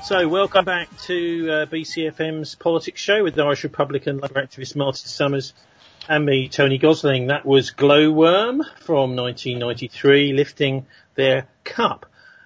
So, welcome back to BCFM's Politics Show with the Irish Republican Labour activist Martin Summers and me, Tony Gosling. That was Glowworm from 1993, lifting their cup.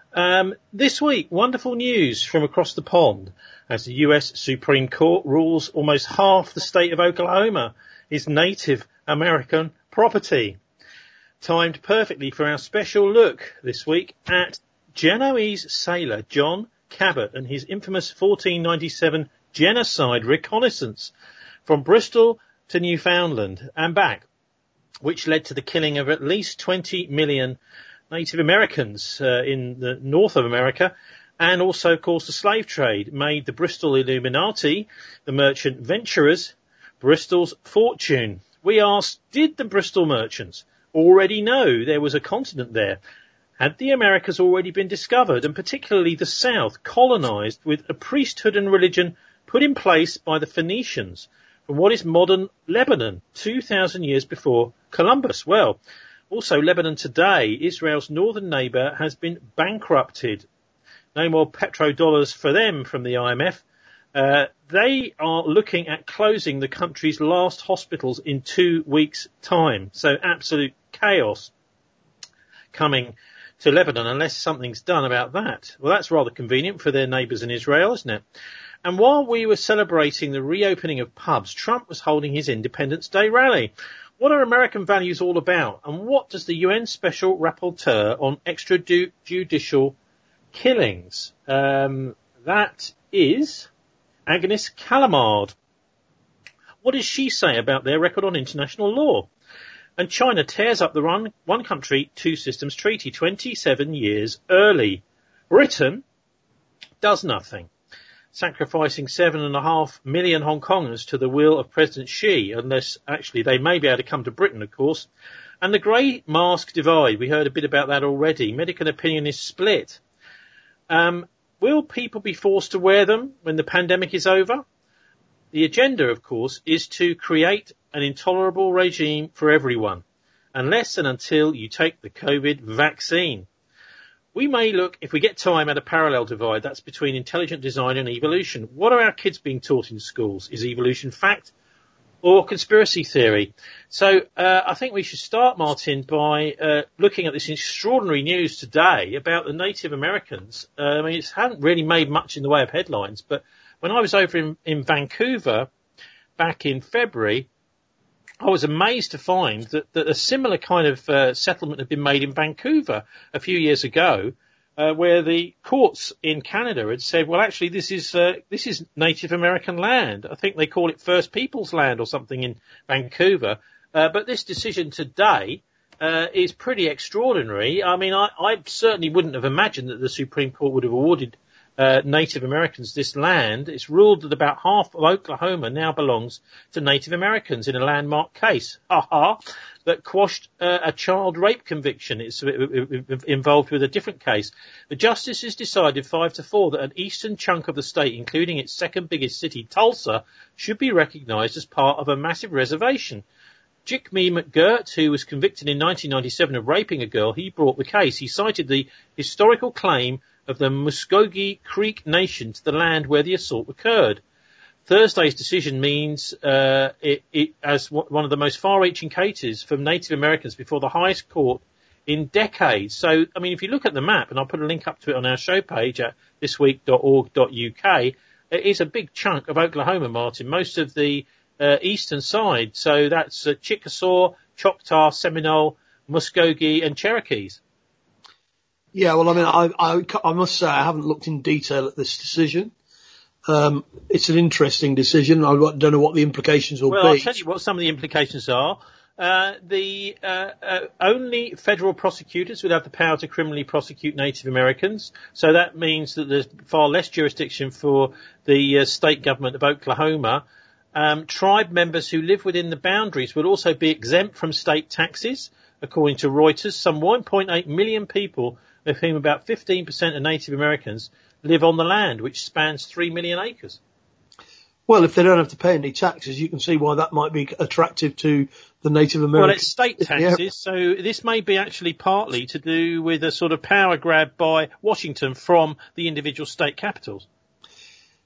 This week, wonderful news from across the pond as the US Supreme Court rules almost half the state of Oklahoma is Native American property. Timed perfectly for our special look this week at Genoese sailor John Cabot and his infamous 1497 genocide reconnaissance from Bristol to Newfoundland and back, which led to the killing of at least 20 million Native Americans in the north of America, and also, of course, the slave trade made the Bristol Illuminati, the merchant venturers, Bristol's fortune. We asked, did the Bristol merchants already know there was a continent there? Had the Americas already been discovered, and particularly the South colonised with a priesthood and religion put in place by the Phoenicians from what is modern Lebanon 2,000 years before Columbus? Well, also Lebanon today, Israel's northern neighbour, has been bankrupted. No more petrodollars for them from the IMF. They are looking at closing the country's last hospitals in 2 weeks' time. So absolute chaos coming to Lebanon unless something's done about that. Well, that's rather convenient for their neighbours in Israel, isn't it? And while we were celebrating the reopening of pubs, Trump was holding his Independence Day rally. What are American values all about? And what does the UN Special Rapporteur on extrajudicial killings? That is Agnes Callamard. What does she say about their record on international law? And China tears up the one country, two systems treaty 27 years early. Britain does nothing, sacrificing 7.5 million Hong Kongers to the will of President Xi, unless actually they may be able to come to Britain, of course. And the grey mask divide, we heard a bit about that already. Medical opinion is split. Will people be forced to wear them when the pandemic is over? The agenda, of course, is to create an intolerable regime for everyone, unless and until you take the COVID vaccine. We may look, if we get time, at a parallel divide. That's between intelligent design and evolution. What are our kids being taught in schools? Is evolution fact or conspiracy theory? So I think we should start, Martin, by looking at this extraordinary news today about the Native Americans. I mean, it hasn't really made much in the way of headlines, but when I was over in Vancouver back in February, I was amazed to find that a similar kind of settlement had been made in Vancouver a few years ago, where the courts in Canada had said, well, actually, this is Native American land. I think they call it First Peoples land or something in Vancouver. But this decision today is pretty extraordinary. I mean, I certainly wouldn't have imagined that the Supreme Court would have awarded Native Americans this land. It's ruled that about half of Oklahoma now belongs to Native Americans in a landmark case, that quashed a child rape conviction. It's involved with a different case. The justices decided 5-4 that an eastern chunk of the state, including its second biggest city, Tulsa, should be recognised as part of a massive reservation. Jigme McGirt, who was convicted in 1997 of raping a girl, he brought the case. He cited the historical claim of the Muskogee Creek Nation to the land where the assault occurred. Thursday's decision means it as one of the most far-reaching cases from Native Americans before the highest court in decades. So, I mean, if you look at the map, and I'll put a link up to it on our show page at thisweek.org.uk, it is a big chunk of Oklahoma, Martin, most of the eastern side. So that's Chickasaw, Choctaw, Seminole, Muskogee and Cherokees. Yeah, well, I mean, I must say I haven't looked in detail at this decision. It's an interesting decision. I don't know what the implications will be. Well, I'll tell you what some of the implications are. The only federal prosecutors would have the power to criminally prosecute Native Americans. So that means that there's far less jurisdiction for the state government of Oklahoma. Tribe members who live within the boundaries would also be exempt from state taxes. According to Reuters, some 1.8 million people, of whom about 15% are Native Americans, live on the land, which spans 3 million acres. Well, if they don't have to pay any taxes, you can see why that might be attractive to the Native Americans. Well, it's state taxes, yeah. So this may be actually partly to do with a sort of power grab by Washington from the individual state capitals.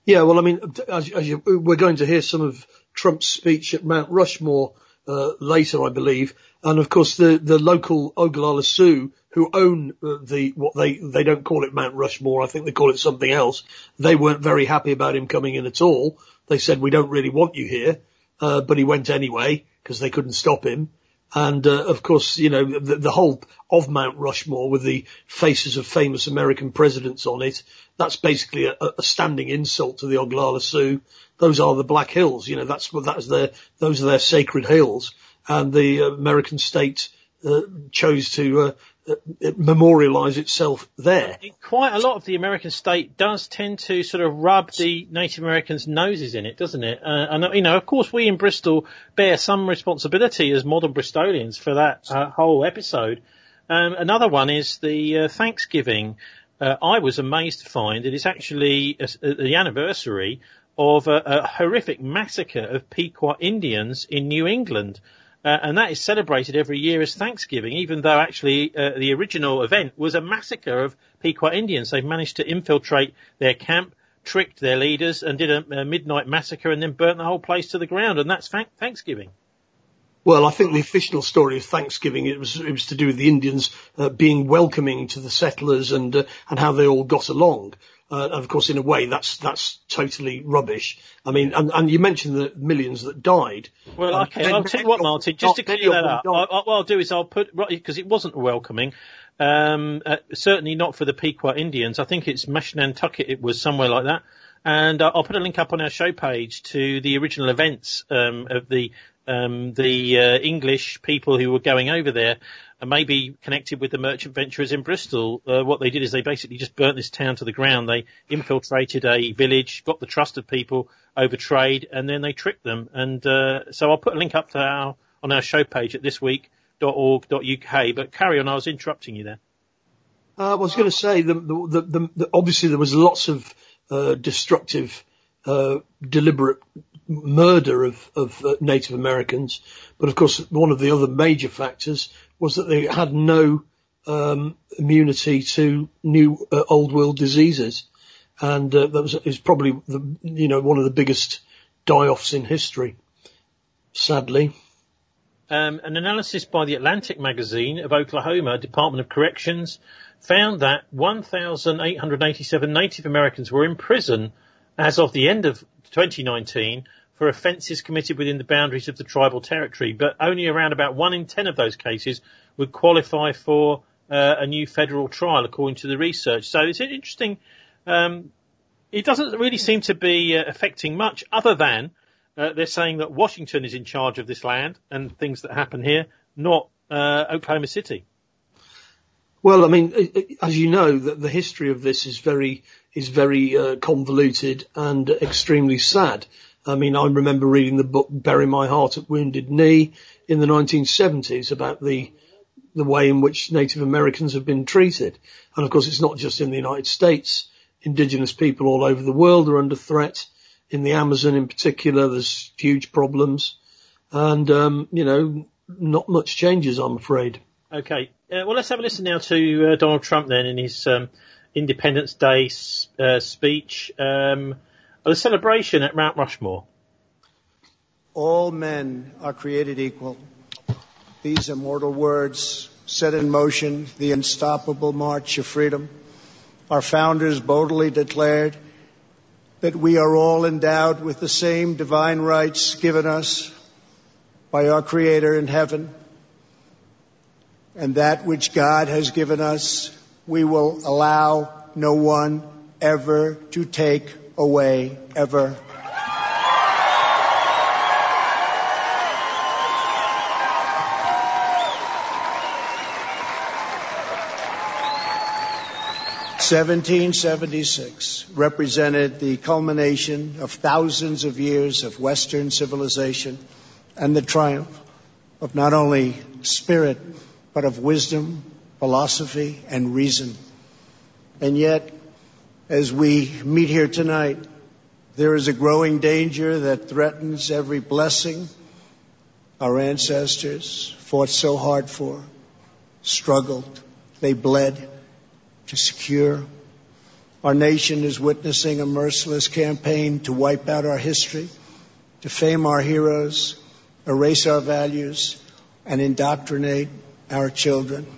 Yeah, well, I mean, we're going to hear some of Trump's speech at Mount Rushmore later, I believe, and of course the local Oglala Sioux, who own what they don't call it Mount Rushmore, I think they call it something else. They weren't very happy about him coming in at all. They said, we don't really want you here, but he went anyway because they couldn't stop him. And of course, you know, the whole of Mount Rushmore with the faces of famous American presidents on it, that's basically a standing insult to the Oglala Sioux. Those are the Black Hills, you know, those are their sacred hills. And the American state chose to memorialize itself there. Quite a lot of the American state does tend to sort of rub the Native Americans' noses in it, doesn't it? And, you know, of course, we in Bristol bear some responsibility as modern Bristolians for that whole episode. Another one is the Thanksgiving. I was amazed to find it is actually the anniversary of a horrific massacre of Pequot Indians in New England. And that is celebrated every year as Thanksgiving, even though actually the original event was a massacre of Pequot Indians. They've managed to infiltrate their camp, tricked their leaders, and did a midnight massacre and then burnt the whole place to the ground. And that's Thanksgiving. Well, I think the official story of Thanksgiving, it was to do with the Indians being welcoming to the settlers and how they all got along. And of course, in a way, that's totally rubbish. I mean, and you mentioned the millions that died. Well, okay, I'll tell you what, Martin, just to clear that up, what I'll do is I'll put, because it wasn't welcoming, certainly not for the Pequot Indians. I think it's Mashantucket, it was somewhere like that. And I'll put a link up on our show page to the original events of the English people who were going over there, and maybe connected with the merchant venturers in Bristol. What they did is they basically just burnt this town to the ground. They infiltrated a village, got the trust of people over trade, and then they tricked them. And so I'll put a link up to on our show page at thisweek.org.uk. But carry on, I was interrupting you there. I was going to say, obviously there was lots of destructive, deliberate murder of Native Americans, but of course one of the other major factors was that they had no immunity to new old world diseases, and that was probably one of the biggest die-offs in history, sadly. An analysis by the Atlantic magazine of Oklahoma Department of Corrections found that 1,887 Native Americans were in prison as of the end of 2019 for offences committed within the boundaries of the tribal territory, but only around about 1 in 10 of those cases would qualify for a new federal trial, according to the research. So it's interesting. It doesn't really seem to be affecting much, other than they're saying that Washington is in charge of this land and things that happen here, not Oklahoma City. Well, I mean, as you know, the history of this is very convoluted and extremely sad. I mean, I remember reading the book Bury My Heart at Wounded Knee in the 1970s about the way in which Native Americans have been treated. And of course, it's not just in the United States. Indigenous people all over the world are under threat. In the Amazon in particular, there's huge problems. And, not much changes, I'm afraid. Okay. Well, let's have a listen now to Donald Trump then in his Independence Day speech, a celebration at Mount Rushmore. All men are created equal. These immortal words set in motion the unstoppable march of freedom. Our founders boldly declared that we are all endowed with the same divine rights given us by our Creator in heaven. And that which God has given us, we will allow no one ever to take away, ever. (1776) represented the culmination of thousands of years of Western civilization and the triumph of not only spirit, but of wisdom, philosophy, and reason. And yet, as we meet here tonight, there is a growing danger that threatens every blessing our ancestors fought so hard for, struggled, they bled to secure. Our nation is witnessing a merciless campaign to wipe out our history, defame our heroes, erase our values, and indoctrinate our children.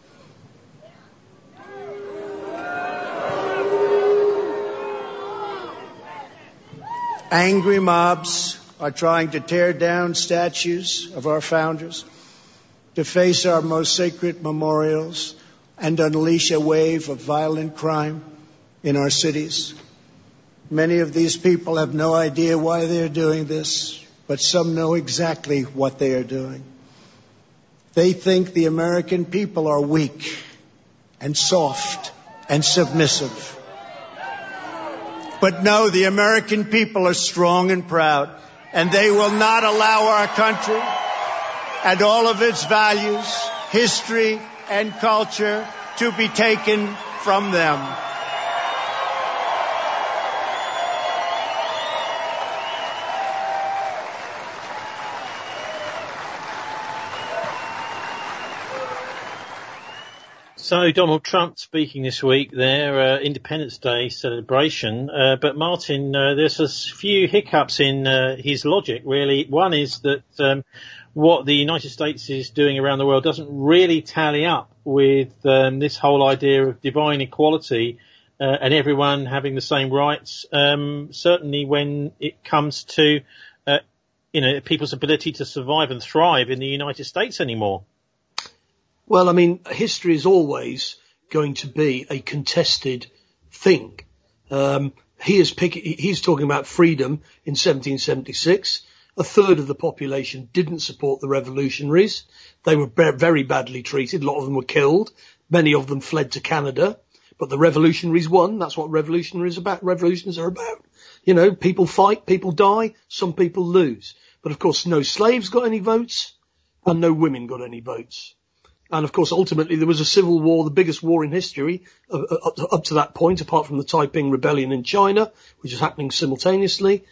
Angry mobs are trying to tear down statues of our founders, deface our most sacred memorials, and unleash a wave of violent crime in our cities. Many of these people have no idea why they are doing this, but some know exactly what they are doing. They think the American people are weak and soft and submissive. But no, the American people are strong and proud, and they will not allow our country and all of its values, history, and culture to be taken from them. So Donald Trump speaking this week, their Independence Day celebration. But Martin, there's a few hiccups in his logic, really. One is that what the United States is doing around the world doesn't really tally up with this whole idea of divine equality and everyone having the same rights. Certainly when it comes to people's ability to survive and thrive in the United States anymore. Well, I mean, history is always going to be a contested thing. He's talking about freedom in 1776. A third of the population didn't support the revolutionaries. They were very badly treated. A lot of them were killed. Many of them fled to Canada. But the revolutionaries won. That's what revolutions are about. You know, people fight, people die, some people lose. But of course, no slaves got any votes and no women got any votes. And of course, ultimately, there was a civil war, the biggest war in history up to that point, apart from the Taiping Rebellion in China, which is happening simultaneously.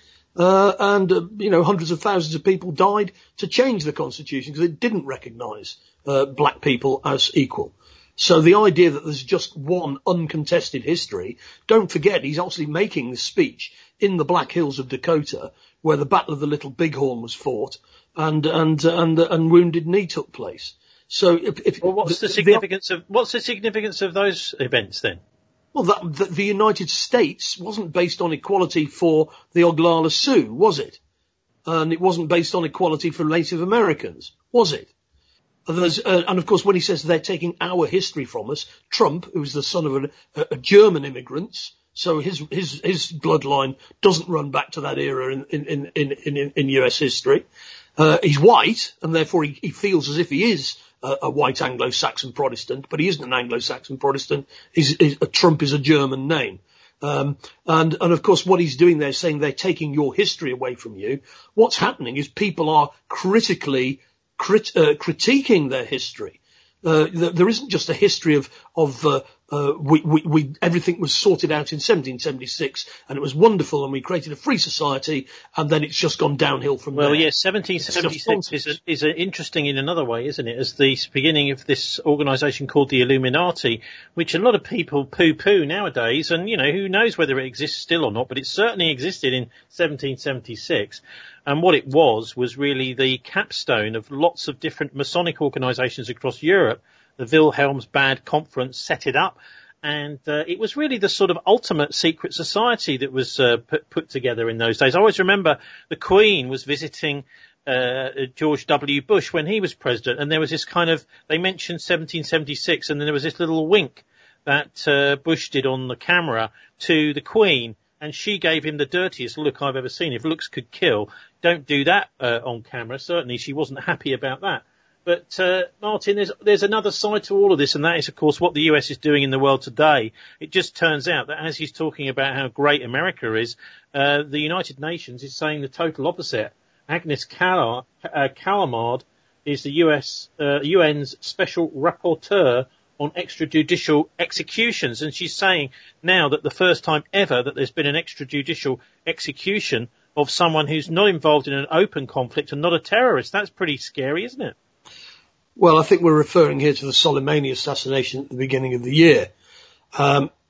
Hundreds of thousands of people died to change the constitution because it didn't recognise black people as equal. So the idea that there's just one uncontested history, don't forget he's actually making this speech in the Black Hills of Dakota, where the Battle of the Little Bighorn was fought and Wounded Knee took place. So what's the significance of those events then? Well, the United States wasn't based on equality for the Oglala Sioux, was it? And it wasn't based on equality for Native Americans, was it? And of course, when he says they're taking our history from us, Trump, who was the son of a German immigrant, so his bloodline doesn't run back to that era in US history. He's white, and therefore he feels as if he is a white Anglo-Saxon Protestant, but he isn't an Anglo-Saxon Protestant. Trump is a German name. And of course what he's doing there is saying they're taking your history away from you. What's happening is people are critically critiquing their history. There isn't just a history of everything was sorted out in 1776 and it was wonderful and we created a free society and then it's just gone downhill from there. Well, yes, 1776 is interesting in another way, isn't it? As the beginning of this organisation called the Illuminati, which a lot of people poo-poo nowadays, and, you know, who knows whether it exists still or not, but it certainly existed in 1776. And what it was really the capstone of lots of different Masonic organisations across Europe. The Wilhelmsbad Conference set it up, and it was really the sort of ultimate secret society that was put together in those days. I always remember the Queen was visiting George W. Bush when he was president, and there was this kind of, they mentioned 1776, and then there was this little wink that Bush did on the camera to the Queen, and she gave him the dirtiest look I've ever seen. If looks could kill, don't do that on camera. Certainly she wasn't happy about that. But, Martin, there's another side to all of this, and that is, of course, what the US is doing in the world today. It just turns out that as he's talking about how great America is, the United Nations is saying the total opposite. Agnes Callamard is the UN's special rapporteur on extrajudicial executions, and she's saying now that the first time ever that there's been an extrajudicial execution of someone who's not involved in an open conflict and not a terrorist. That's pretty scary, isn't it? Well, I think we're referring here to the Soleimani assassination at the beginning of the year.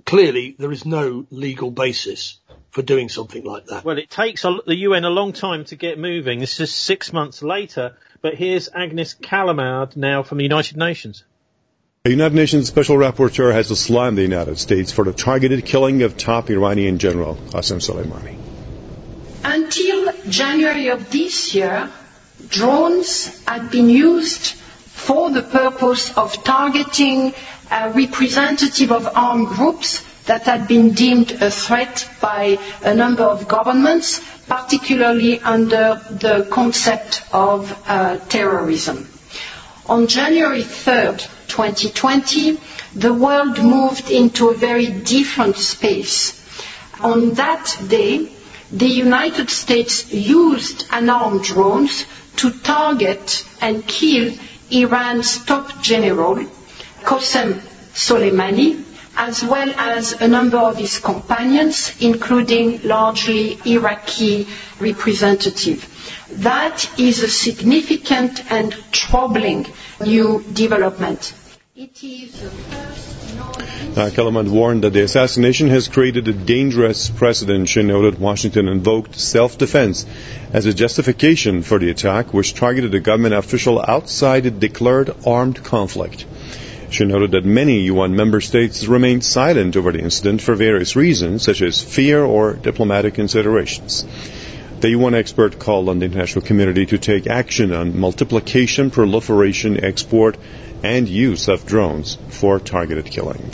clearly there is no legal basis for doing something like that. Well, it takes the UN a long time to get moving. This is 6 months later. But here's Agnes Callamard now from the United Nations. The United Nations Special Rapporteur has slammed the United States for the targeted killing of top Iranian General Qasem Soleimani. Until January of this year, drones had been used for the purpose of targeting a representative of armed groups that had been deemed a threat by a number of governments, particularly under the concept of terrorism. On January 3rd, 2020, the world moved into a very different space. On that day, the United States used unarmed drones to target and kill Iran's top general, Qasem Soleimani, as well as a number of his companions, including largely Iraqi representatives. That is a significant and troubling new development. It is the first Callamard warned that the assassination has created a dangerous precedent. She noted Washington invoked self-defense as a justification for the attack, which targeted a government official outside a declared armed conflict. She noted that many UN member states remained silent over the incident for various reasons, such as fear or diplomatic considerations. The UN expert called on the international community to take action on multiplication, proliferation, export, and use of drones for targeted killing.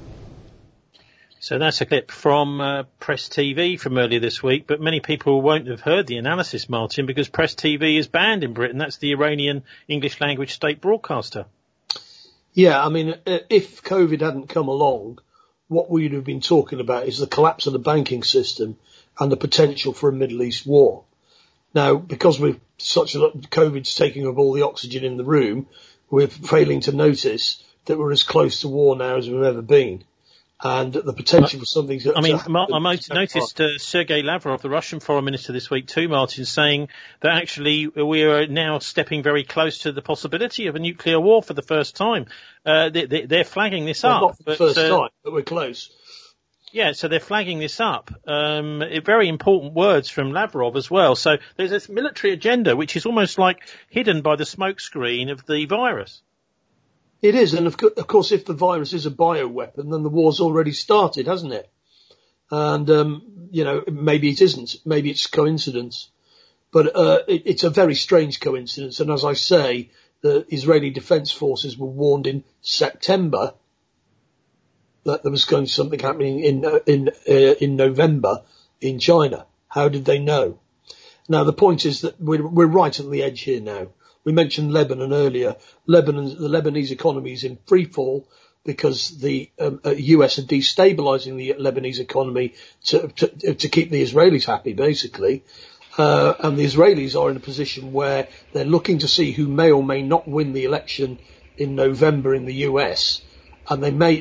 So that's a clip from Press TV from earlier this week, but many people won't have heard the analysis, Martin, because Press TV is banned in Britain. That's the Iranian English language state broadcaster. Yeah, I mean, if COVID hadn't come along, what we'd have been talking about is the collapse of the banking system and the potential for a Middle East war. Now, because COVID's taking up all the oxygen in the room, we're failing to notice that we're as close to war now as we've ever been. And the potential for something to... I noticed Sergei Lavrov, the Russian foreign minister this week too, Martin, saying that actually we are now stepping very close to the possibility of a nuclear war for the first time. They're flagging this up. Not for the first time, but we're close. Yeah, so they're flagging this up. Very important words from Lavrov as well. So there's this military agenda which is almost like hidden by the smokescreen of the virus. It is, and of course, if the virus is a bioweapon, then the war's already started, hasn't it? And, maybe it isn't. Maybe it's coincidence. But it's a very strange coincidence. And as I say, the Israeli Defense Forces were warned in September that there was going to be something happening in November in China. How did they know? Now, the point is that we're right on the edge here now. We mentioned Lebanon earlier. The Lebanese economy is in free fall because the US are destabilizing the Lebanese economy to keep the Israelis happy, basically. And the Israelis are in a position where they're looking to see who may or may not win the election in November in the US. And they may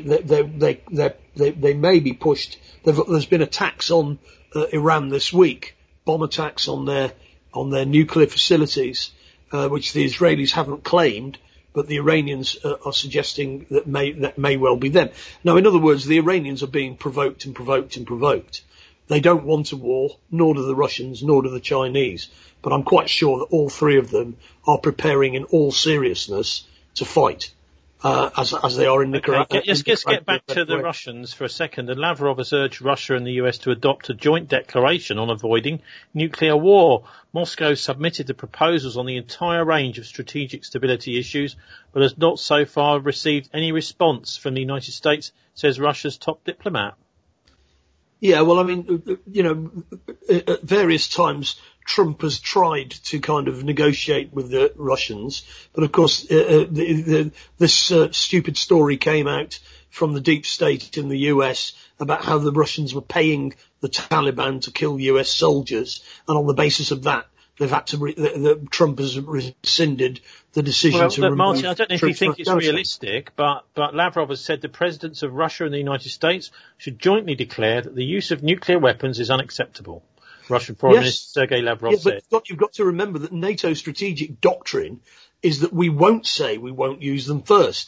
be pushed. There's been attacks on Iran this week, bomb attacks on their nuclear facilities. Which the Israelis haven't claimed, but the Iranians are suggesting that may well be them. Now, in other words, the Iranians are being provoked and provoked and provoked. They don't want a war, nor do the Russians, nor do the Chinese. But I'm quite sure that all three of them are preparing in all seriousness to fight, as they are in Nicaragua. Okay, let's get back to the Russians for a second. And Lavrov has urged Russia and the US to adopt a joint declaration on avoiding nuclear war. Moscow submitted the proposals on the entire range of strategic stability issues, but has not so far received any response from the United States, says Russia's top diplomat. Yeah, well, I mean, at various times Trump has tried to kind of negotiate with the Russians, but of course this stupid story came out from the deep state in the US about how the Russians were paying the Taliban to kill US soldiers, and on the basis of that, they've had to Trump has rescinded the decision to remove Martin, I don't know if you think it's realistic, but Lavrov has said the presidents of Russia and the United States should jointly declare that the use of nuclear weapons is unacceptable. Russian Foreign Minister Sergei Lavrov said. But you've got to remember that NATO's strategic doctrine is that we won't say we won't use them first.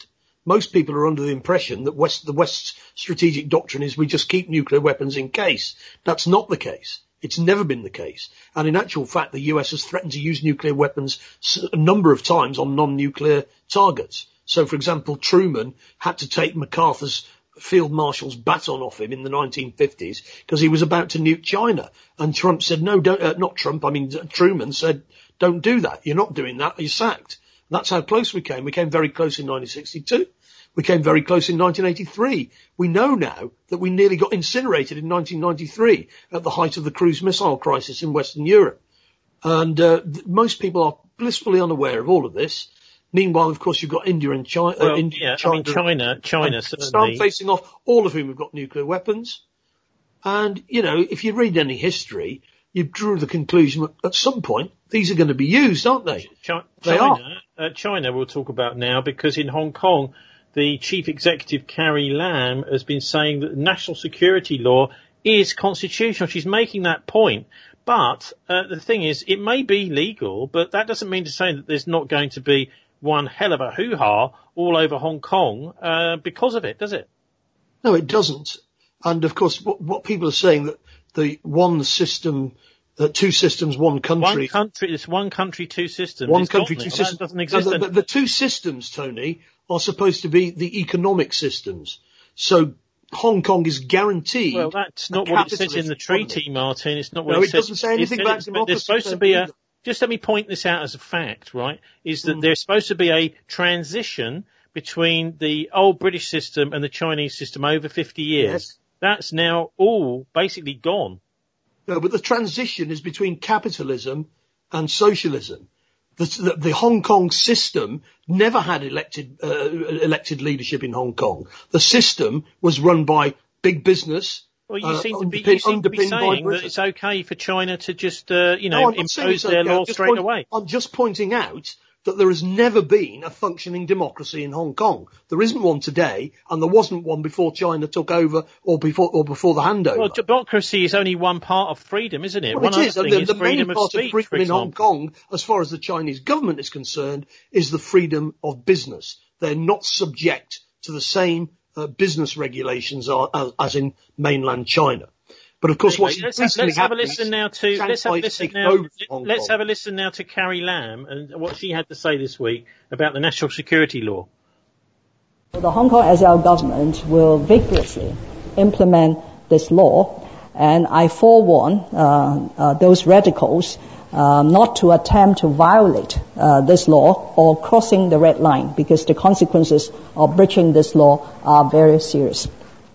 most people are under the impression that the West's strategic doctrine is we just keep nuclear weapons in case. That's not the case. It's never been the case. And in actual fact, the US has threatened to use nuclear weapons a number of times on non-nuclear targets. So, for example, Truman had to take MacArthur's Field Marshal's baton off him in the 1950s because he was about to nuke China. And Trump said, no, don't, not Trump, I mean, Truman said, don't do that. You're not doing that. You're sacked. And that's how close we came. We came very close in 1962. We came very close in 1983. We know now that we nearly got incinerated in 1993 at the height of the cruise missile crisis in Western Europe. And most people are blissfully unaware of all of this. Meanwhile, of course, you've got India and China. Well, China certainly. Facing off, all of whom have got nuclear weapons. And, you know, if you read any history, you drew the conclusion that at some point these are going to be used, aren't they? China we'll talk about now, because in Hong Kong, the chief executive, Carrie Lam, has been saying that the national security law is constitutional. She's making that point. But the thing is, it may be legal, but that doesn't mean to say that there's not going to be one hell of a hoo-ha all over Hong Kong because of it, does it? No, it doesn't. And, of course, what people are saying, that the one system, two systems, one country. It's one country, two systems. One country, two systems. Doesn't exist. The two systems, Tony, are supposed to be the economic systems. So Hong Kong is guaranteed. Well, that's not what it says in the treaty, Martin. It's not what it doesn't say anything about democracy. There's supposed to be just let me point this out as a fact, right? Is that there's supposed to be a transition between the old British system and the Chinese system over 50 years. Yes. That's now all basically gone. No, but the transition is between capitalism and socialism. The Hong Kong system never had elected leadership in Hong Kong. The system was run by big business. Well, you seem to be saying that it's okay for China to just, impose their law straight away. I'm just pointing out that there has never been a functioning democracy in Hong Kong. There isn't one today, and there wasn't one before China took over or before the handover. Well, democracy is only one part of freedom, isn't it? Well, one it is. The freedom main part of freedom in Hong Kong, as far as the Chinese government is concerned, is the freedom of business. They're not subject to the same business regulations as in mainland China. But of course, let's have a listen now to Carrie Lam and what she had to say this week about the national security law. The Hong Kong SAR government will vigorously implement this law, and I forewarn those radicals not to attempt to violate this law or crossing the red line, because the consequences of breaching this law are very serious.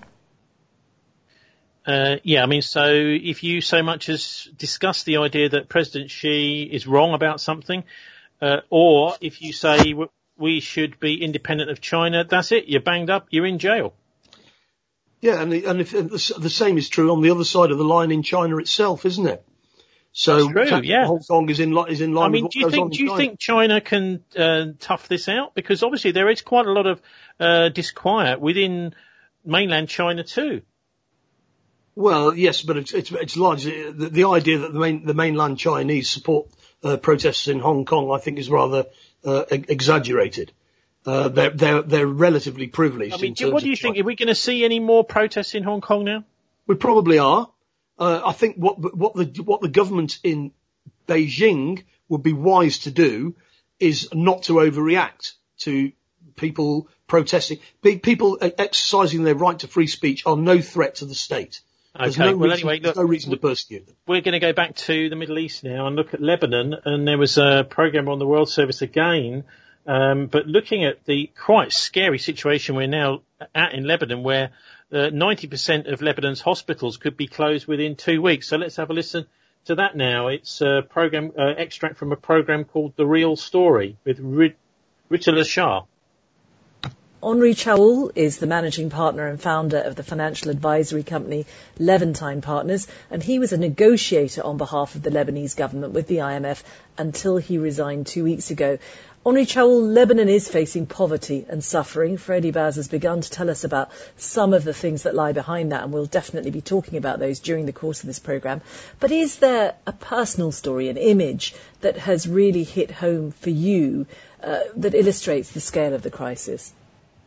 So if you so much as discuss the idea that President Xi is wrong about something, or if you say we should be independent of China, that's it. You're banged up. You're in jail. Yeah, and if the same is true on the other side of the line in China itself, isn't it? So that's true, yeah. Hong Kong is in line with what goes on in China. Do you think China can tough this out? Because obviously there is quite a lot of disquiet within mainland China too. Well, yes, but it's largely the idea that the mainland Chinese support protests in Hong Kong, I think, is rather exaggerated. They're relatively privileged. I mean, what do you think? Are we going to see any more protests in Hong Kong now? We probably are. I think what the government in Beijing would be wise to do is not to overreact to people protesting. People exercising their right to free speech are no threat to the state. There's no reason to persecute them. We're going to go back to the Middle East now and look at Lebanon. And there was a program on the World Service again, but looking at the quite scary situation we're now at in Lebanon, where 90% of Lebanon's hospitals could be closed within 2 weeks. So let's have a listen to that now. It's a program extract from a program called The Real Story with Ritala Shah. Henri Chaoul is the managing partner and founder of the financial advisory company Levantine Partners, and he was a negotiator on behalf of the Lebanese government with the IMF until he resigned 2 weeks ago. Henri Chaoul, Lebanon is facing poverty and suffering. Freddie Baz has begun to tell us about some of the things that lie behind that, and we'll definitely be talking about those during the course of this programme. But is there a personal story, an image that has really hit home for you that illustrates the scale of the crisis?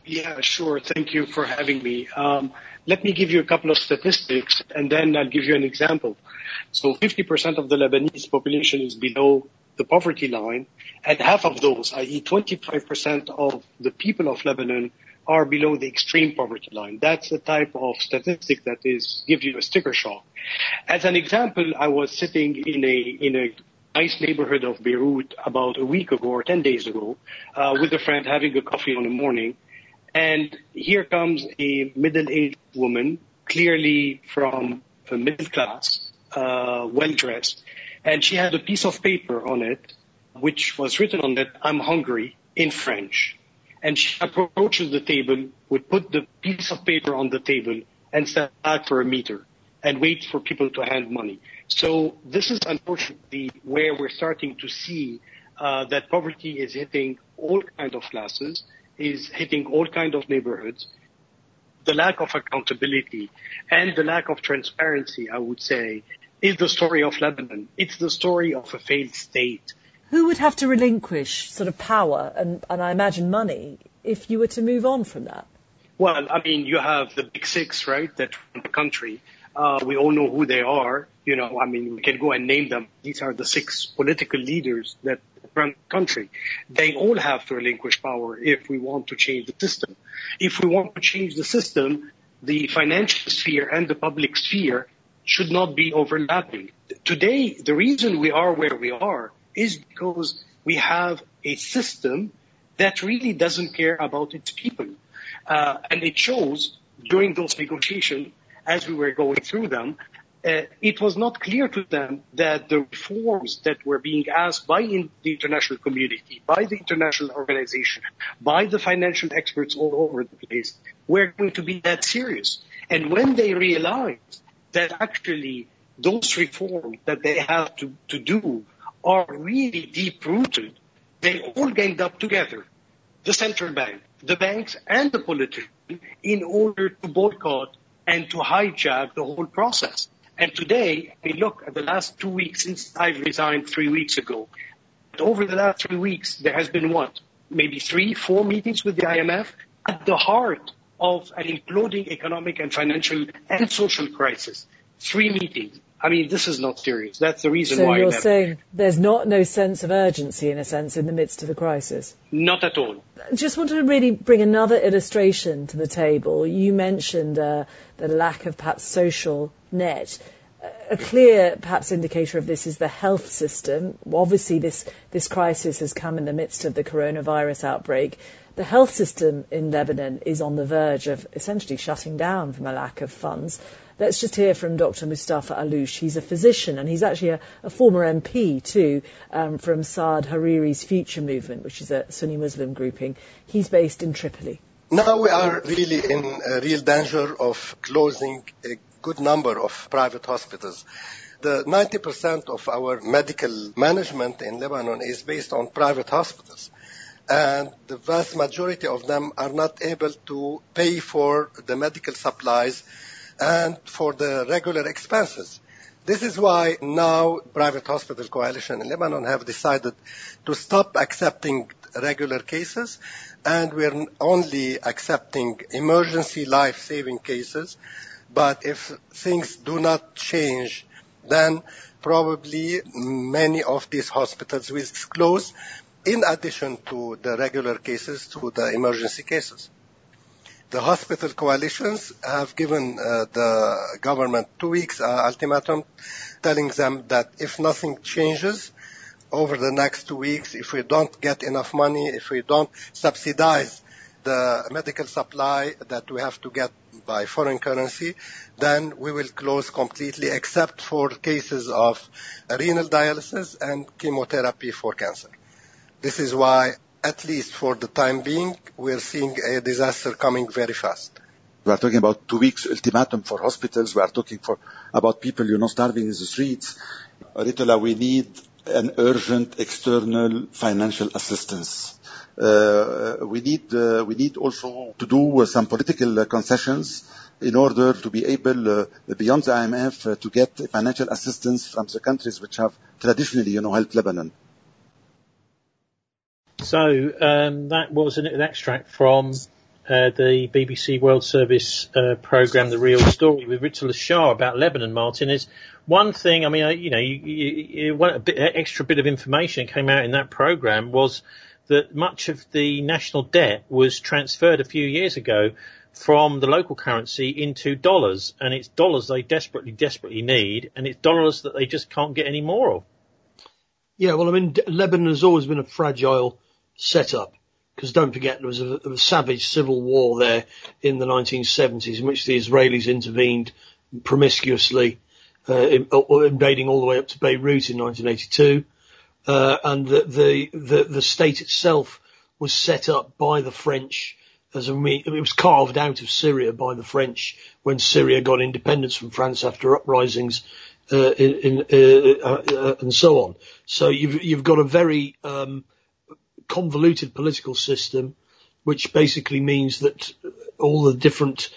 Yeah, sure. Thank you for having me. Let me give you a couple of statistics, and then I'll give you an example. So 50% of the Lebanese population is below the poverty line, and half of those, i.e. 25% of the people of Lebanon, are below the extreme poverty line. That's the type of statistic that gives you a sticker shock. As an example, I was sitting in a nice neighborhood of Beirut about a week ago or 10 days ago with a friend having a coffee in the morning. And here comes a middle-aged woman, clearly from a middle class, well-dressed. And she had a piece of paper on it, which was written on it, "I'm hungry," in French. And she approaches the table, would put the piece of paper on the table and stand back for a meter and wait for people to hand money. So this is unfortunately where we're starting to see that poverty is hitting all kinds of classes, is hitting all kinds of neighborhoods. The lack of accountability and the lack of transparency, I would say, is the story of Lebanon. It's the story of a failed state. Who would have to relinquish sort of power and I imagine money if you were to move on from that? Well, I mean, you have the big six, right, that run the country. We all know who they are. You know, I mean, we can go and name them. These are the six political leaders that run the country. They all have to relinquish power if we want to change the system. If we want to change the system, the financial sphere and the public sphere should not be overlapping. Today, the reason we are where we are is because we have a system that really doesn't care about its people. And it shows during those negotiations, as we were going through them, it was not clear to them that the reforms that were being asked by the international community, by the international organization, by the financial experts all over the place, were going to be that serious. And when they realized that actually those reforms that they have to do are really deep-rooted, they all ganged up together, the central bank, the banks, and the politicians, in order to boycott and to hijack the whole process. And today, I mean, look, at the last 2 weeks since I've resigned 3 weeks ago, over the last 3 weeks, there has been what? Maybe 3-4 meetings with the IMF at the heart of an imploding economic and financial and social crisis. 3 meetings. I mean, this is not serious. That's the reason why. So you're saying there's no sense of urgency, in a sense, in the midst of the crisis? Not at all. I just want to really bring another illustration to the table. You mentioned the lack of perhaps social net. A clear, perhaps, indicator of this is the health system. Obviously, this crisis has come in the midst of the coronavirus outbreak. The health system in Lebanon is on the verge of essentially shutting down from a lack of funds. Let's just hear from Dr. Mustafa Allouche. He's a physician, and he's actually a former MP too, from Saad Hariri's Future Movement, which is a Sunni Muslim grouping. He's based in Tripoli. Now we are really in a real danger of closing a good number of private hospitals. The 90% of our medical management in Lebanon is based on private hospitals. And the vast majority of them are not able to pay for the medical supplies and for the regular expenses. This is why now Private Hospital Coalition in Lebanon have decided to stop accepting regular cases, and we're only accepting emergency life-saving cases. But if things do not change, then probably many of these hospitals will close, in addition to the regular cases, to the emergency cases. The hospital coalitions have given the government 2 weeks ultimatum, telling them that if nothing changes over the next 2 weeks, if we don't get enough money, if we don't subsidize the medical supply that we have to get by foreign currency, then we will close completely, except for cases of renal dialysis and chemotherapy for cancer. This is why, at least for the time being, we're seeing a disaster coming very fast. We are talking about 2 weeks ultimatum for hospitals. We are talking about people, starving in the streets. Ritola, we need an urgent external financial assistance. We need also to do some political concessions in order to be able, beyond the IMF, to get financial assistance from the countries which have traditionally, helped Lebanon. So that was an extract from the BBC World Service programme, The Real Story, with Ritullah Shah about Lebanon, Martin, is one thing, I mean, one extra bit of information came out in that programme was that much of the national debt was transferred a few years ago from the local currency into dollars, and it's dollars they desperately need, and it's dollars that they just can't get any more of. Yeah, well, I mean, Lebanon has always been a fragile setup, because don't forget there was a savage civil war there in the 1970s in which the Israelis intervened promiscuously, invading all the way up to Beirut in 1982, and the state itself was set up by the French it was carved out of Syria by the French when Syria got independence from France after uprisings and so on. So you've got a very convoluted political system, which basically means that all the different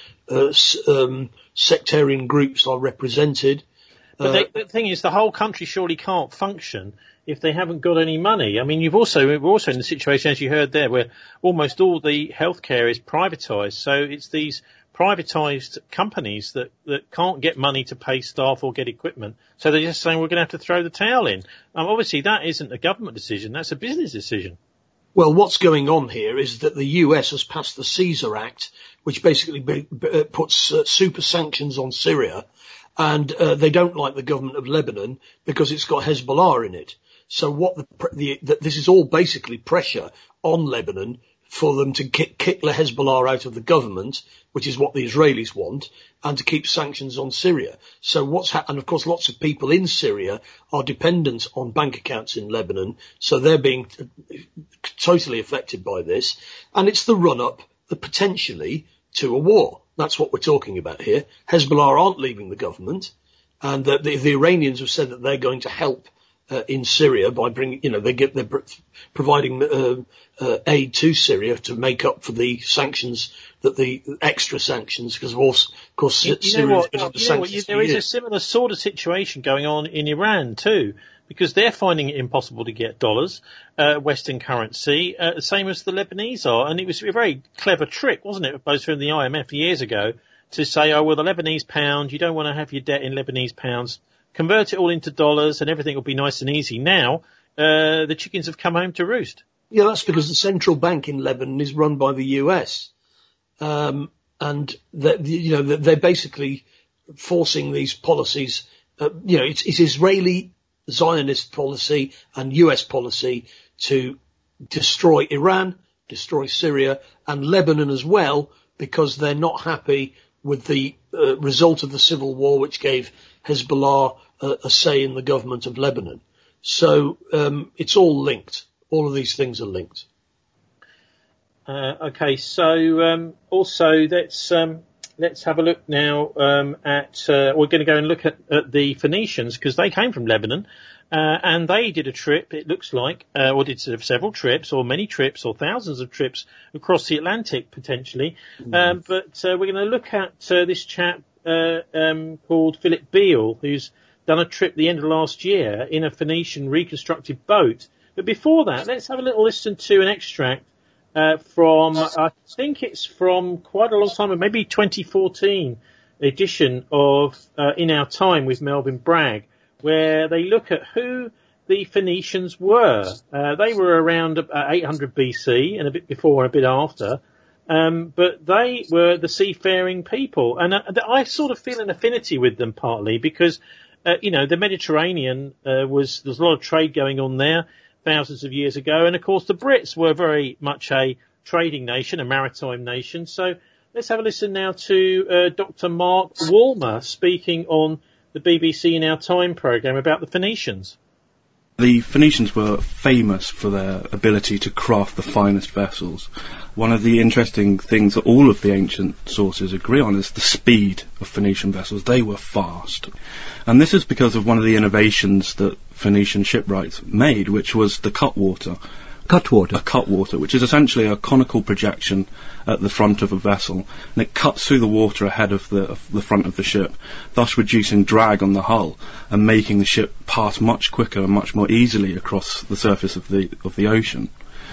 sectarian groups are represented. But the thing is, the whole country surely can't function if they haven't got any money. I mean, we're also in the situation, as you heard there, where almost all the healthcare is privatised. So it's these privatised companies that can't get money to pay staff or get equipment. So they're just saying we're going to have to throw the towel in. Obviously, that isn't a government decision. That's a business decision. Well, what's going on here is that the US has passed the Caesar Act, which basically puts super sanctions on Syria. And they don't like the government of Lebanon because it's got Hezbollah in it. So this is all basically pressure on Lebanon for them to kick the Hezbollah out of the government, which is what the Israelis want, and to keep sanctions on Syria. So and of course lots of people in Syria are dependent on bank accounts in Lebanon, so they're being totally affected by this. And it's the run-up, potentially, to a war. That's what we're talking about here. Hezbollah aren't leaving the government, and the Iranians have said that they're going to help in Syria by they're providing aid to Syria to make up for the sanctions, the extra sanctions, because of course Syria's been under sanctions. There is a similar sort of situation going on in Iran too, because they're finding it impossible to get dollars, Western currency, same as the Lebanese are. And it was a very clever trick, wasn't it, both from the IMF years ago, to say, oh, well, the Lebanese pound, you don't want to have your debt in Lebanese pounds, convert it all into dollars and everything will be nice and easy. Now, the chickens have come home to roost. Yeah, that's because the central bank in Lebanon is run by the US. And they're basically forcing these policies. It's Israeli Zionist policy and US policy to destroy Iran, destroy Syria and Lebanon as well, because they're not happy with the result of the civil war, which gave Hezbollah a say in the government of Lebanon. So it's all linked. All of these things are linked. Okay, so also let's have a look now at we're going to go and look at the Phoenicians, because they came from Lebanon, and they did a trip, it looks like, or did several trips, or many trips, or thousands of trips across the Atlantic potentially. But we're going to look at this chap called Philip Beale, who's done a trip the end of last year in a Phoenician reconstructed boat. But before that, let's have a little listen to an extract from, I think it's from quite a long time, maybe 2014 edition of In Our Time with Melvin Bragg, where they look at who the Phoenicians were. They were around 800 BC and a bit before and a bit after, but they were the seafaring people. And I sort of feel an affinity with them partly because, the Mediterranean there's a lot of trade going on there thousands of years ago. And of course the Brits were very much a trading nation, a maritime nation. So let's have a listen now to Dr. Mark Woolmer speaking on the BBC In Our Time programme about the Phoenicians. The Phoenicians were famous for their ability to craft the finest vessels. One of the interesting things that all of the ancient sources agree on is the speed of Phoenician vessels. They were fast. And this is because of one of the innovations that Phoenician shipwrights made, which was the cutwater. A cutwater, which is essentially a conical projection at the front of a vessel, and it cuts through the water ahead of the front of the ship, thus reducing drag on the hull and making the ship pass much quicker and much more easily across the surface of the ocean.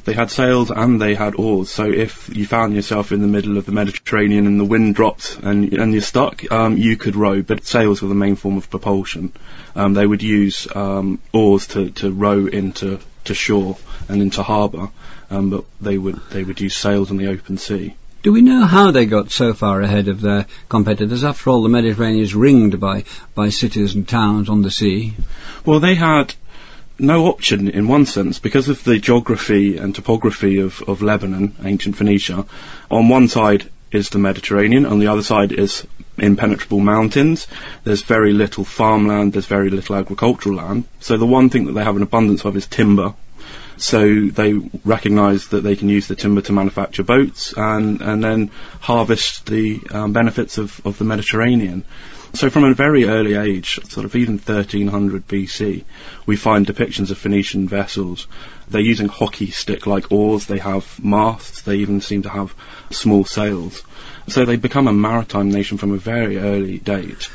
They had sails and they had oars, so if you found yourself in the middle of the Mediterranean and the wind dropped and you're stuck, you could row, but sails were the main form of propulsion. They would use oars to row into shore and into harbour, but they would use sails on the open sea. Do we know how they got so far ahead of their competitors? After all, the Mediterranean is ringed by cities and towns on the sea. Well, they had no option in one sense because of the geography and topography of Lebanon, ancient Phoenicia. On one side is the Mediterranean, on the other side is impenetrable mountains. There's very little farmland, there's very little agricultural land. So the one thing that they have an abundance of is timber. So they recognise that they can use the timber to manufacture boats and then harvest the benefits of the Mediterranean. So from a very early age, sort of even 1300 BC, we find depictions of Phoenician vessels. They're using hockey stick-like oars, they have masts, they even seem to have small sails. So they become a maritime nation from a very early date.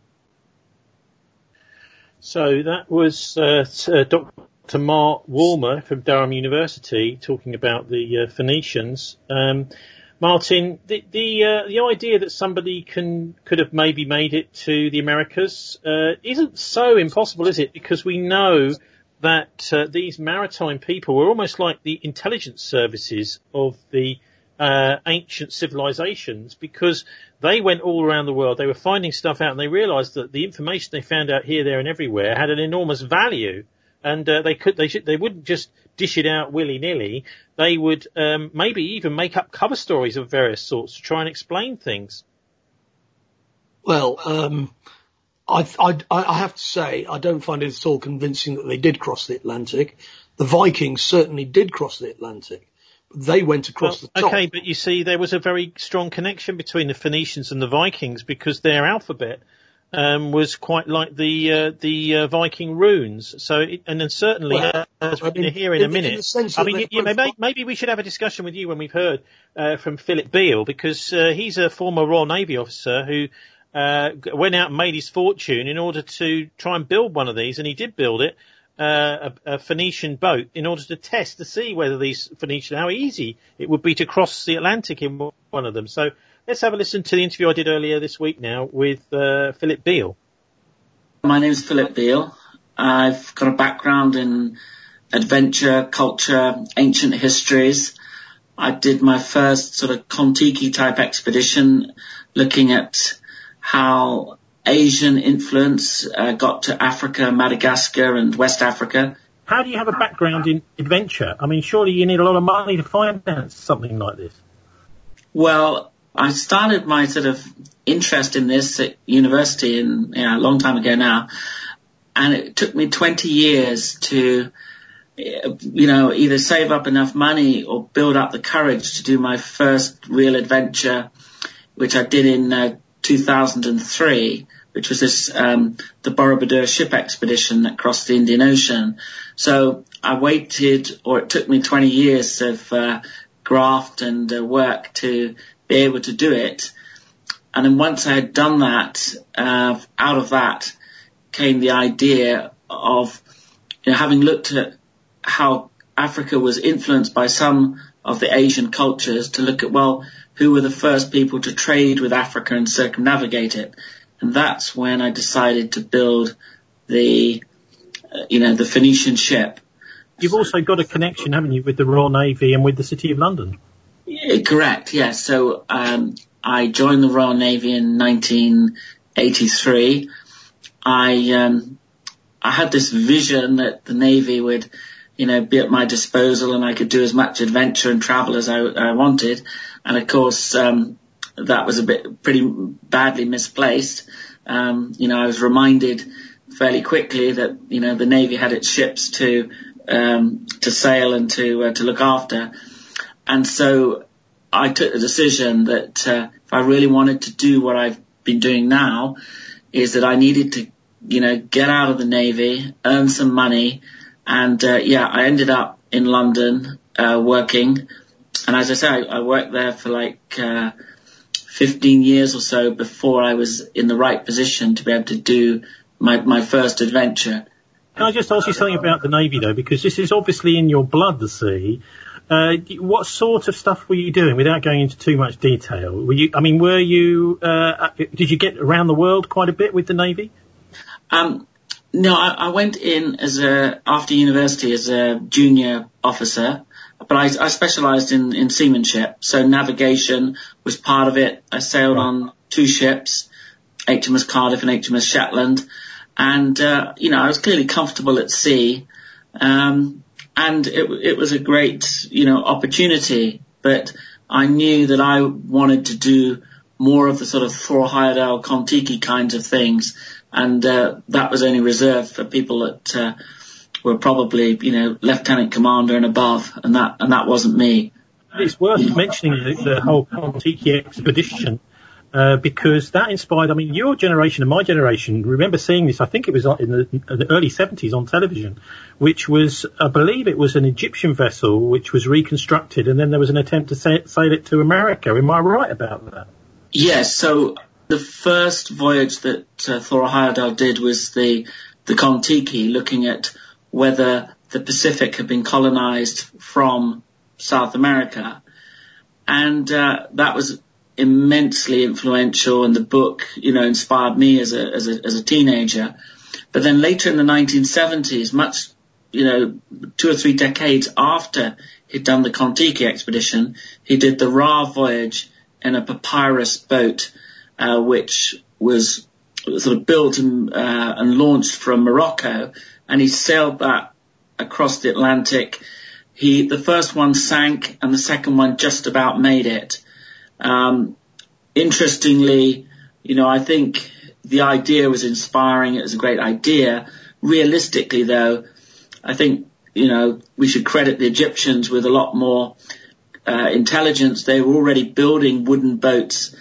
So that was Dr. Mark Walmer from Durham University talking about the Phoenicians. Martin, the idea that somebody could have maybe made it to the Americas isn't so impossible, is it? Because we know that these maritime people were almost like the intelligence services of the ancient civilizations, because they went all around the world. They were finding stuff out, and they realised that the information they found out here, there, and everywhere had an enormous value. And they wouldn't just dish it out willy-nilly. They would maybe even make up cover stories of various sorts to try and explain things. Well, I have to say, I don't find it at all convincing that they did cross the Atlantic. The Vikings certainly did cross the Atlantic. They went across the top. Okay, but you see, there was a very strong connection between the Phoenicians and the Vikings because their alphabet was quite like the Viking runes. So, and then certainly, as we're going to hear in a minute, maybe we should have a discussion with you when we've heard from Philip Beale, because he's a former Royal Navy officer who went out and made his fortune in order to try and build one of these, and he did build it, a Phoenician boat, in order to test to see whether these Phoenician, how easy it would be to cross the Atlantic in one of them. So, let's have a listen to the interview I did earlier this week now with Philip Beale. My name is Philip Beale. I've got a background in adventure, culture, ancient histories. I did my first sort of Kon-Tiki type expedition looking at how Asian influence got to Africa, Madagascar and West Africa. How do you have a background in adventure? I mean, surely you need a lot of money to finance something like this. Well, I started my sort of interest in this at university a long time ago now, and it took me 20 years to, either save up enough money or build up the courage to do my first real adventure, which I did in 2003, which was this the Borobudur ship expedition that crossed the Indian Ocean. So I waited, or it took me 20 years of graft and work to be able to do it. And then once I had done that, out of that came the idea of having looked at how Africa was influenced by some of the Asian cultures, to look at, well, who were the first people to trade with Africa and circumnavigate it. And that's when I decided to build the Phoenician ship. You've also got a connection, haven't you, with the Royal Navy and with the City of London? Correct, yes. So I joined the Royal Navy in 1983. I had this vision that the Navy would, be at my disposal and I could do as much adventure and travel as I wanted. And of course, that was pretty badly misplaced. I was reminded fairly quickly that, the Navy had its ships to sail and to look after. And so I took the decision that if I really wanted to do what I've been doing now, is that I needed to, get out of the Navy, earn some money. And, I ended up in London working. And as I say, I worked there for 15 years or so before I was in the right position to be able to do my first adventure. Can I just ask you something about the Navy, though? Because this is obviously in your blood, the sea. What sort of stuff were you doing, without going into too much detail? Did you get around the world quite a bit with the Navy? No, I went in after university as a junior officer, but I specialised in seamanship, so navigation was part of it. I sailed on 2 ships, HMS Cardiff and HMS Shetland, and I was clearly comfortable at sea, and it was a great opportunity. But I knew that I wanted to do more of the sort of Thor Heyerdahl, Kon-Tiki kinds of things. And that was only reserved for people that were probably, lieutenant commander and above, and that wasn't me. It's worth mentioning the whole Kon-Tiki expedition because that inspired. I mean, your generation and my generation remember seeing this. I think it was in the early 70s on television, which was, I believe, it was an Egyptian vessel which was reconstructed, and then there was an attempt to sail it to America. Am I right about that? Yes. So the first voyage that Thor Heyerdahl did was the Kon-Tiki, looking at whether the Pacific had been colonized from South America. And that was immensely influential, and the book, inspired me as a teenager. But then later in the 1970s, much, 2 or 3 decades after he'd done the Kon-Tiki expedition, he did the Ra voyage in a papyrus boat, which was sort of built and launched from Morocco, and he sailed that across the Atlantic. The first one sank, and the second one just about made it. Interestingly, I think the idea was inspiring. It was a great idea. Realistically, though, I think, we should credit the Egyptians with a lot more intelligence. They were already building wooden boats,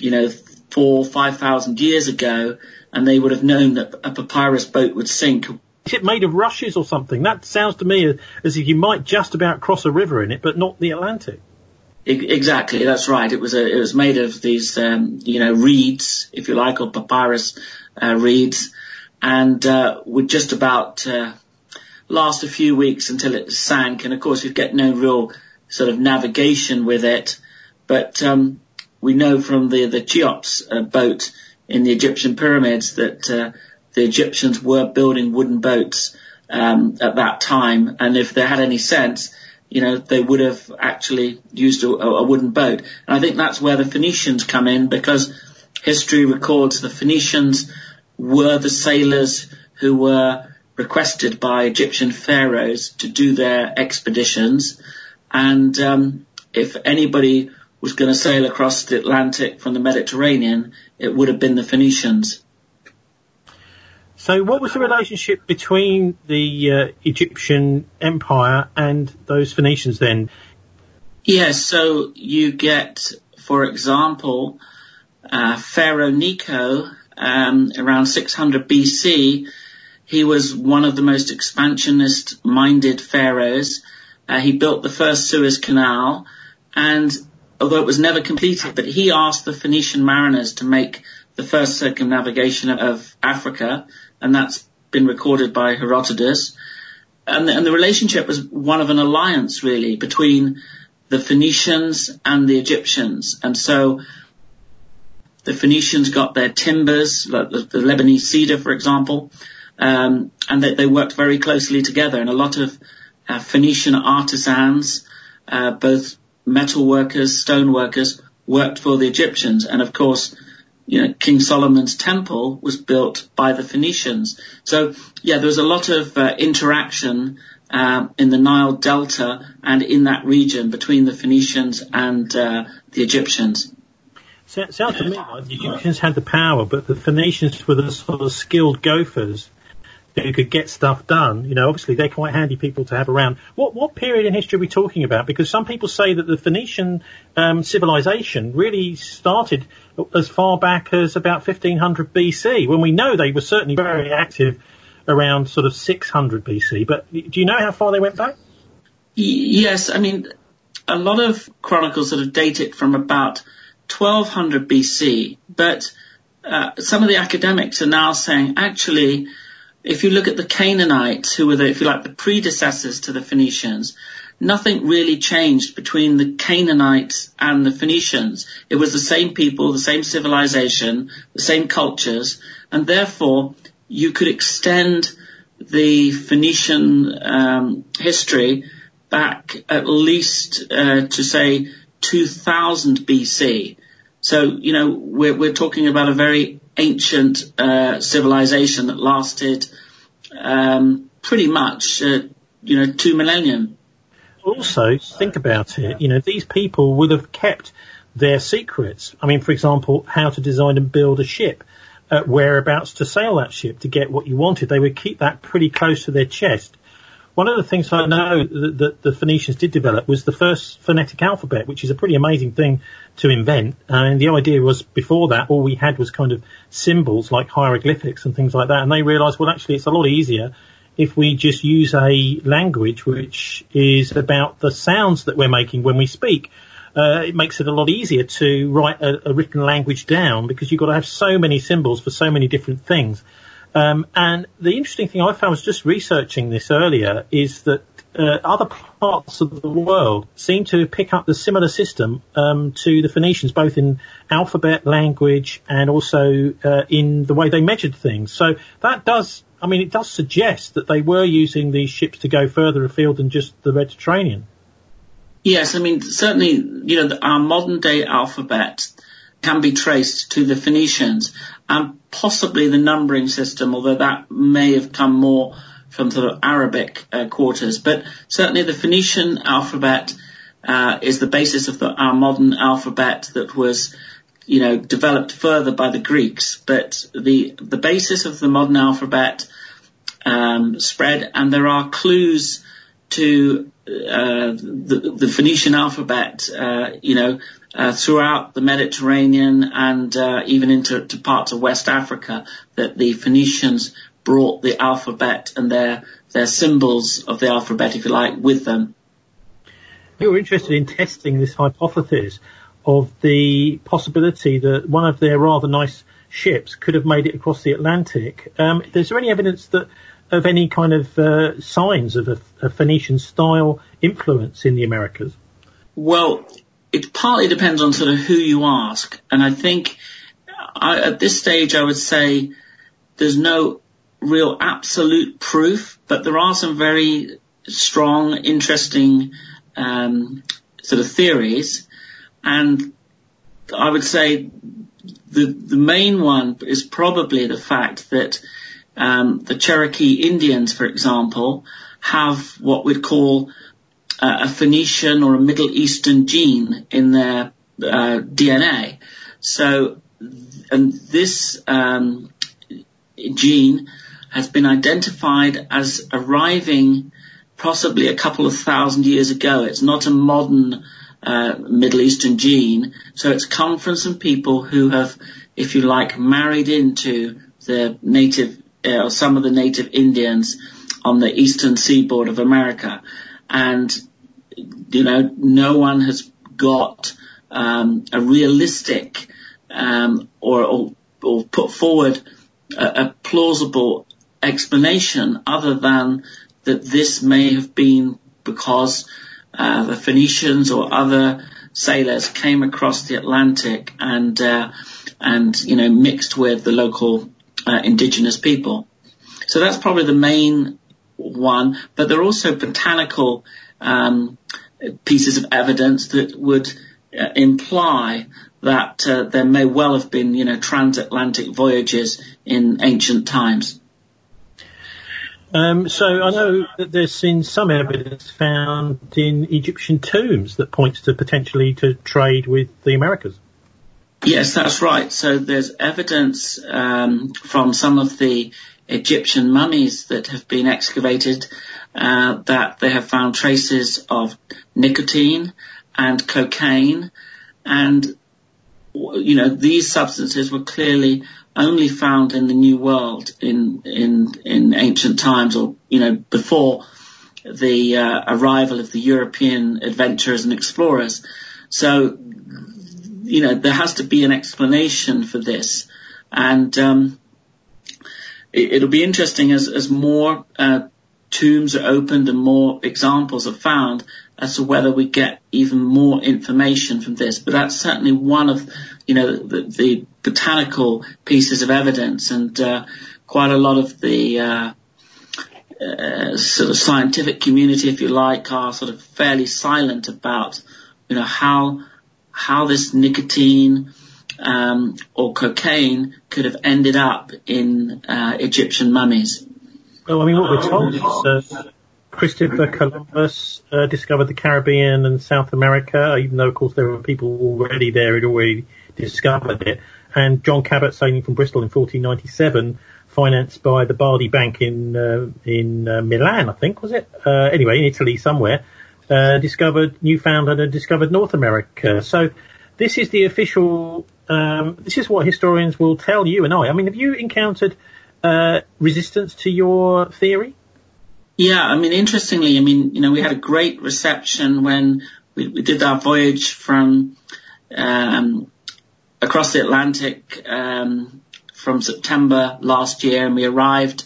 4,000-5,000 years ago, and they would have known that a papyrus boat would sink. Is it made of rushes or something? That sounds to me as if you might just about cross a river in it, but not the Atlantic. Exactly, that's right. It was made of these, reeds, if you like, or papyrus reeds, and would just about last a few weeks until it sank. And of course, you'd get no real sort of navigation with it. But we know from the Cheops boat in the Egyptian pyramids that the Egyptians were building wooden boats at that time, and if they had any sense, they would have actually used a wooden boat. And I think that's where the Phoenicians come in, because history records the Phoenicians were the sailors who were requested by Egyptian pharaohs to do their expeditions. And if anybody was going to sail across the Atlantic from the Mediterranean, it would have been the Phoenicians. So what was the relationship between the Egyptian Empire and those Phoenicians then? Yes, so you get, for example, Pharaoh Necho, around 600 BC. He was one of the most expansionist-minded pharaohs. He built the first Suez Canal, and although it was never completed, but he asked the Phoenician mariners to make the first circumnavigation of Africa, and that's been recorded by Herodotus. And the relationship was one of an alliance, really, between the Phoenicians and the Egyptians. And so the Phoenicians got their timbers, like the Lebanese cedar, for example, and they worked very closely together. And a lot of Phoenician artisans, both metal workers, stone workers, worked for the Egyptians. And of course, King Solomon's temple was built by the Phoenicians. So, there was a lot of interaction in the Nile Delta and in that region between the Phoenicians and the Egyptians. So it sounds to me like the Egyptians had the power, but the Phoenicians were the sort of skilled gophers who could get stuff done. Obviously they're quite handy people to have around. What period in history are we talking about? Because some people say that the Phoenician civilization really started as far back as about 1500 BC, when we know they were certainly very active around sort of 600 BC. But do you know how far they went back? Yes, I mean, a lot of chronicles sort of date it from about 1200 BC, but some of the academics are now saying, actually, if you look at the Canaanites, who were the predecessors to the Phoenicians, nothing really changed between the Canaanites and the Phoenicians. It was the same people, the same civilization, the same cultures, and therefore you could extend the Phoenician history back at least to say 2000 BC. So, we're talking about a very ancient civilization that lasted pretty much 2 millennia. Also, think about it, these people would have kept their secrets. I mean, for example, how to design and build a ship, whereabouts to sail that ship to get what you wanted. They would keep that pretty close to their chest. One of the things I know that the Phoenicians did develop was the first phonetic alphabet, which is a pretty amazing thing to invent. And the idea was, before that, all we had was kind of symbols like hieroglyphics and things like that. And they realised, well, actually, it's a lot easier if we just use a language which is about the sounds that we're making when we speak. It makes it a lot easier to write a written language down, because you've got to have so many symbols for so many different things. And the interesting thing I found was just researching this earlier is that other parts of the world seem to pick up the similar system to the Phoenicians, both in alphabet, language, and also in the way they measured things. So that does suggest that they were using these ships to go further afield than just the Mediterranean. Yes, certainly, our modern day alphabet can be traced to the Phoenicians, and possibly the numbering system, although that may have come more from sort of Arabic quarters. But certainly the Phoenician alphabet is the basis of our modern alphabet that was, developed further by the Greeks. But the basis of the modern alphabet spread, and there are clues to the Phoenician alphabet, throughout the Mediterranean and even into parts of West Africa, that the Phoenicians brought the alphabet and their symbols of the alphabet, if you like, with them. You were interested in testing this hypothesis of the possibility that one of their rather nice ships could have made it across the Atlantic. Is there any evidence of any kind of signs of a Phoenician-style influence in the Americas? Well, it partly depends on sort of who you ask. And I think at this stage I would say there's no real absolute proof, but there are some very strong, interesting sort of theories. And I would say the main one is probably the fact that the Cherokee Indians, for example, have what we'd call a Phoenician or a Middle Eastern gene in their DNA. So, and this gene has been identified as arriving possibly a couple of thousand years ago. It's not a modern Middle Eastern gene, so it's come from some people who have, if you like, married into the native or some of the native Indians on the eastern seaboard of America. And, no one has got a realistic or put forward a plausible explanation other than that this may have been because the Phoenicians or other sailors came across the Atlantic and mixed with the local indigenous people. So that's probably the main one, but there are also botanical pieces of evidence that would imply that there may well have been, transatlantic voyages in ancient times. So I know that there's been some evidence found in Egyptian tombs that points to potentially to trade with the Americas. Yes, that's right. So there's evidence from some of the Egyptian mummies that have been excavated that they have found traces of nicotine and cocaine, and these substances were clearly only found in the New World in ancient times, or before the arrival of the European adventurers and explorers. So there has to be an explanation for this, and it'll be interesting as more tombs are opened and more examples are found as to whether we get even more information from this. But that's certainly one of, the botanical pieces of evidence, and quite a lot of the sort of scientific community, if you like, are sort of fairly silent about, how this nicotine or cocaine could have ended up in Egyptian mummies. Well, I mean, what we're told is Christopher Columbus discovered the Caribbean and South America, even though, of course, there were people already there who'd already discovered it. And John Cabot, sailing from Bristol in 1497, financed by the Bardi Bank in Milan, I think, was it? Anyway, in Italy somewhere, discovered Newfoundland and discovered North America. So this is the official, this is what historians will tell you and I. I mean, have you encountered resistance to your theory? Yeah, I mean, interestingly, we had a great reception when we did our voyage from across the Atlantic from September last year, and we arrived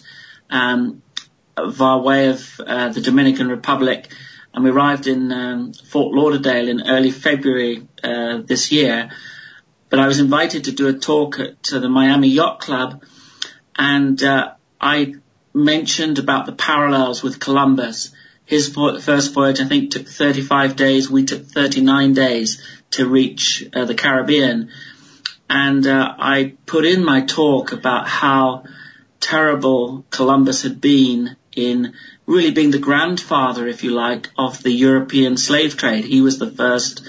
via way of the Dominican Republic, and we arrived in Fort Lauderdale in early February this year. But I was invited to do a talk at the Miami Yacht Club, and I mentioned about the parallels with Columbus. His first voyage, I think, took 35 days. We took 39 days to reach the Caribbean. And I put in my talk about how terrible Columbus had been in really being the grandfather, if you like, of the European slave trade. He was the first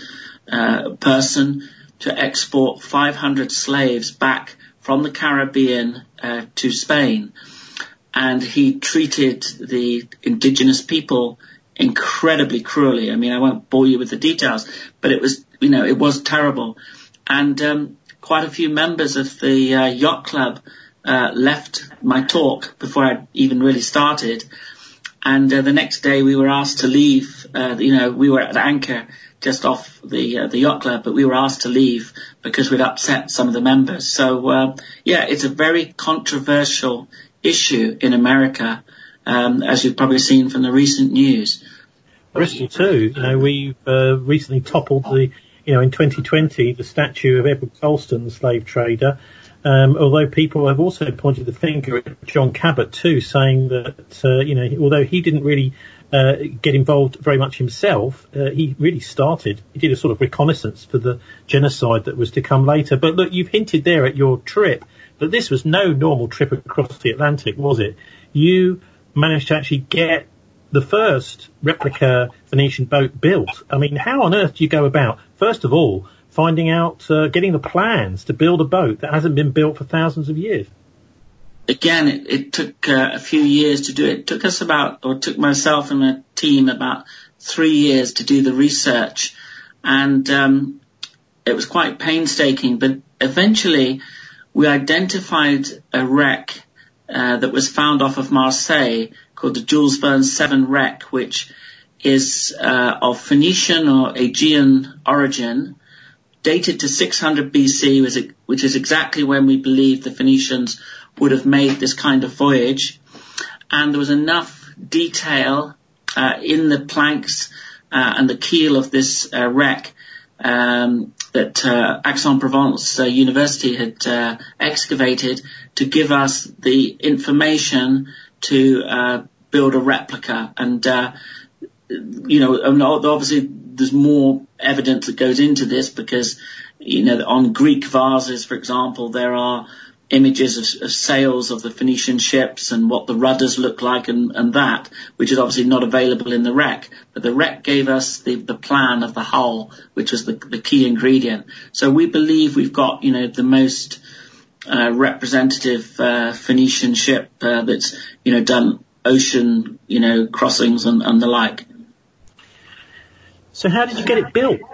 person to export 500 slaves back from the Caribbean to Spain. And he treated the indigenous people incredibly cruelly. I mean, I won't bore you with the details, but it was, it was terrible. And quite a few members of the yacht club left my talk before I even really started. And the next day we were asked to leave. We were at anchor just off the yacht club, but we were asked to leave because we'd upset some of the members. So, it's a very controversial issue in America, as you've probably seen from the recent news. Bristol too. We've recently toppled in 2020, the statue of Edward Colston, the slave trader. Although people have also pointed the finger at John Cabot too, saying that although he didn't really get involved very much himself, he really he did a sort of reconnaissance for the genocide that was to come later. But look, you've hinted there at your trip that this was no normal trip across the Atlantic, was it? You managed to actually get the first replica Venetian boat built. I mean, how on earth do you go about, first of all, finding out, getting the plans to build a boat that hasn't been built for thousands of years? Again, it took a few years to do it. It took myself and a team about 3 years to do the research. And it was quite painstaking, but eventually we identified a wreck that was found off of Marseille called the Jules Verne 7 wreck, which is of Phoenician or Aegean origin, dated to 600 BC, which is exactly when we believe the Phoenicians would have made this kind of voyage. And there was enough detail in the planks and the keel of this wreck that Aix-en-Provence University had excavated to give us the information to build a replica. And obviously there's more evidence that goes into this because, on Greek vases, for example, there are images of sails of the Phoenician ships and what the rudders look like and that, which is obviously not available in the wreck. But the wreck gave us the plan of the hull, which was the key ingredient. So we believe we've got, the most representative Phoenician ship that's, done ocean, crossings and the like. So how did you get it built?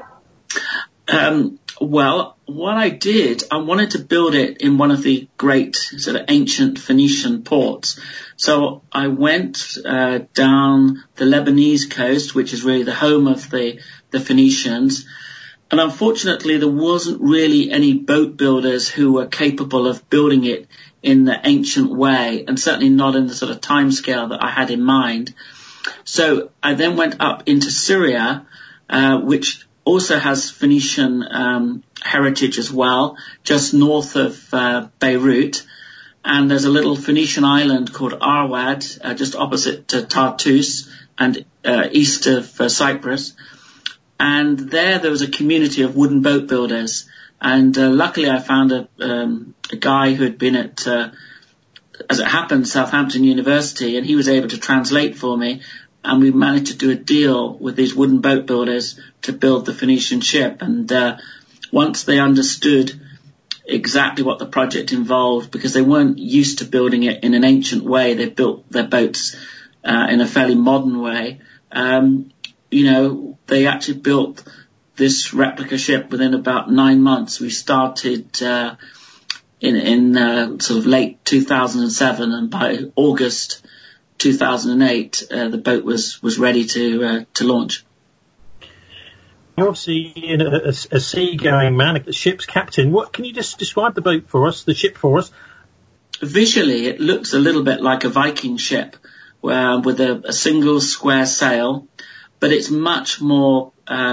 Well, what I did, I wanted to build it in one of the great sort of ancient Phoenician ports. So I went down the Lebanese coast, which is really the home of the Phoenicians, And unfortunately, there wasn't really any boat builders who were capable of building it in the ancient way, and certainly not in the sort of timescale that I had in mind. So I then went up into Syria, which also has Phoenician heritage as well, just north of Beirut. And there's a little Phoenician island called Arwad, just opposite Tartus and east of Cyprus. And there was a community of wooden boat builders. And luckily I found a guy who had been at, as it happened, Southampton University, and he was able to translate for me. And we managed to do a deal with these wooden boat builders to build the Phoenician ship. And once they understood exactly what the project involved, because they weren't used to building it in an ancient way, they built their boats in a fairly modern way. They actually built this replica ship within about 9 months. We started in sort of late 2007, and by August 2008, the boat was ready to launch. You're obviously a seagoing man, a ship's captain. What can you just describe the boat for us, the ship for us? Visually, it looks a little bit like a Viking ship, with a single square sail, but it's much more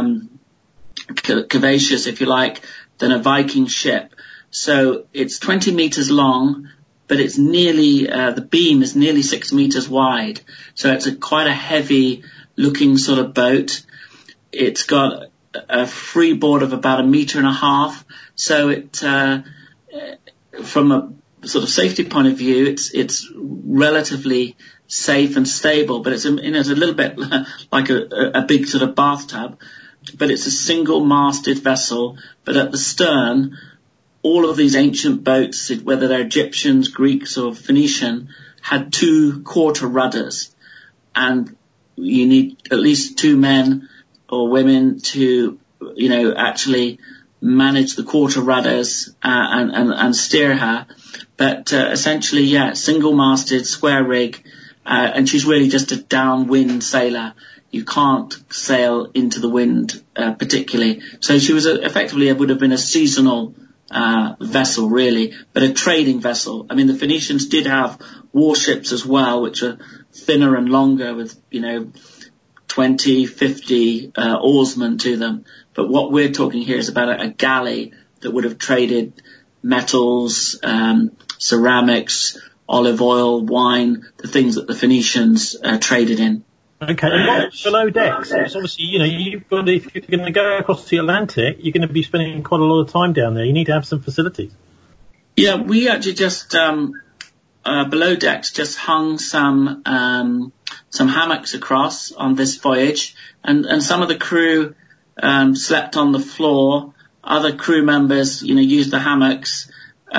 curvaceous, if you like, than a Viking ship. So it's 20 meters long, but it's nearly, the beam is nearly 6 meters wide. So it's quite a heavy looking sort of boat. It's got a freeboard of about 1.5 meters. So it, from a sort of safety point of view, it's relatively safe and stable, but it's a little bit like a big sort of bathtub. But it's a single masted vessel, but at the stern, all of these ancient boats, whether they're Egyptians, Greeks or Phoenician, had 2 quarter rudders, and you need at least 2 men or women to, actually manage the quarter rudders and steer her. But essentially, single-masted, square rig, and she's really just a downwind sailor. You can't sail into the wind particularly. So she was effectively, it would have been a seasonal vessel really, but a trading vessel. I mean, the Phoenicians did have warships as well, which are thinner and longer with, 20, 50 oarsmen to them. But what we're talking here is about a galley that would have traded metals, ceramics, olive oil, wine, the things that the Phoenicians traded in. Okay, and what's below decks? It's obviously, you've got, if you're going to go across the Atlantic, you're going to be spending quite a lot of time down there. You need to have some facilities. Yeah, we actually just, below decks, just hung some hammocks across on this voyage, and some of the crew, slept on the floor. Other crew members, used the hammocks.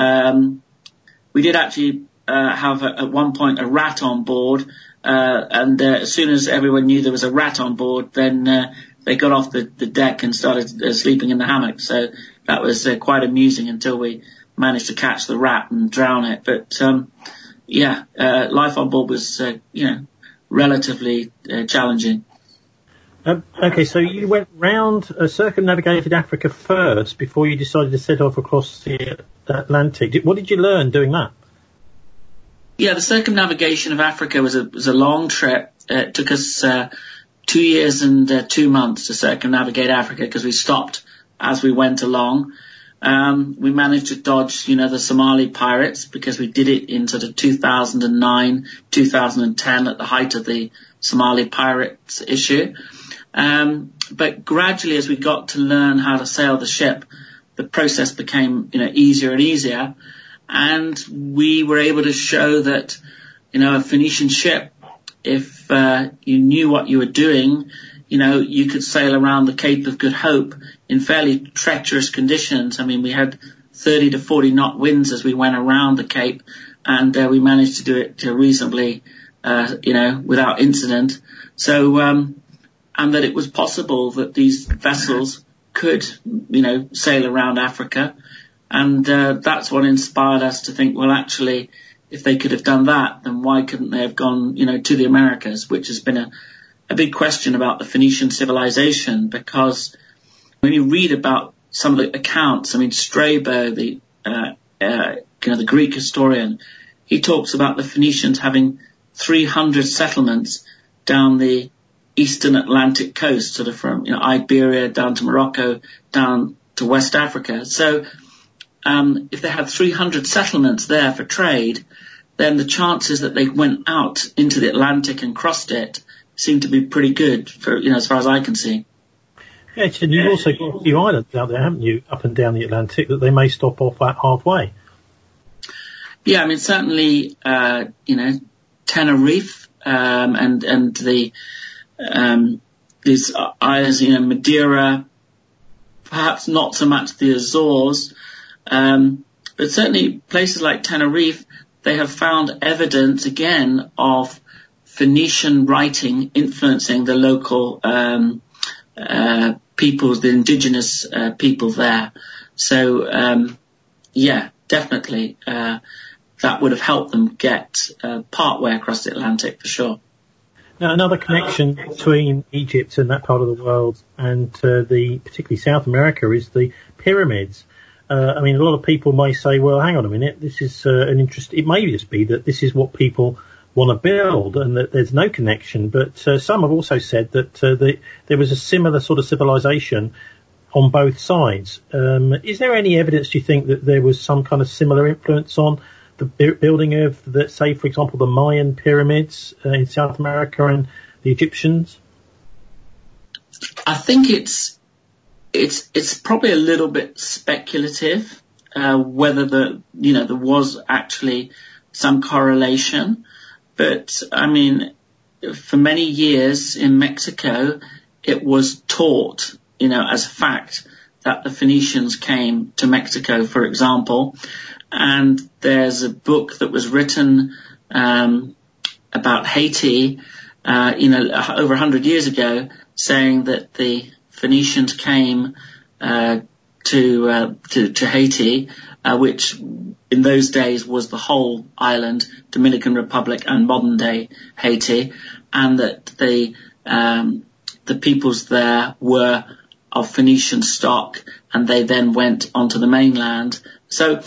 We did actually, have at one point a rat on board. And as soon as everyone knew there was a rat on board, then they got off the deck and started sleeping in the hammock. So that was quite amusing until we managed to catch the rat and drown it. But life on board was relatively challenging. Okay, so you went round, circumnavigated Africa first before you decided to set off across the Atlantic. What did you learn doing that? Yeah, the circumnavigation of Africa was a long trip. It took us 2 years and 2 months to circumnavigate Africa because we stopped as we went along. We managed to dodge, the Somali pirates because we did it in sort of 2009, 2010 at the height of the Somali pirates issue. But gradually as we got to learn how to sail the ship, the process became, easier and easier. And we were able to show that, a Phoenician ship, if you knew what you were doing, you could sail around the Cape of Good Hope in fairly treacherous conditions. I mean, we had 30 to 40 knot winds as we went around the Cape, and we managed to do it reasonably, without incident. So, and that it was possible that these vessels could, sail around Africa. And that's what inspired us to think, well, actually, if they could have done that, then why couldn't they have gone, to the Americas, which has been a big question about the Phoenician civilization, because when you read about some of the accounts, I mean, Strabo, the Greek historian, he talks about the Phoenicians having 300 settlements down the eastern Atlantic coast, sort of from Iberia down to Morocco, down to West Africa. So if they had 300 settlements there for trade, then the chances that they went out into the Atlantic and crossed it seem to be pretty good, for as far as I can see. Yeah, and you've also got a few islands out there, haven't you, up and down the Atlantic, that they may stop off at halfway. Yeah, I mean, certainly, Tenerife, and the, these islands, Madeira, perhaps not so much the Azores, but certainly places like Tenerife, they have found evidence again of Phoenician writing influencing the local, peoples, the indigenous, people there. So, yeah, definitely, that would have helped them get part way across the Atlantic for sure. Now, another connection between Egypt and that part of the world and particularly South America is the pyramids. I mean, a lot of people may say, well, hang on a minute, this is an interest. It may just be that this is what people want to build and that there's no connection. But some have also said that there was a similar sort of civilization on both sides. Is there any evidence, do you think, that there was some kind of similar influence on the building of, say, for example, the Mayan pyramids in South America and the Egyptians? I think it's probably a little bit speculative whether there was actually some correlation. But I mean, for many years in Mexico, it was taught, as a fact that the Phoenicians came to Mexico, for example. And there's a book that was written about Haiti, over 100 years ago, saying that the Phoenicians came to Haiti, which in those days was the whole island, Dominican Republic and modern day Haiti, and that the peoples there were of Phoenician stock, and they then went onto the mainland. So,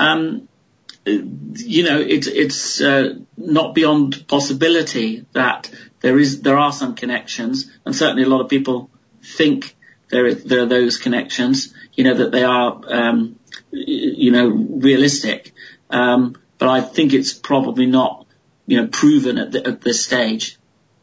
it's not beyond possibility that there are some connections, and certainly a lot of people think there are those connections, that they are, realistic. But I think it's probably not, proven at this stage.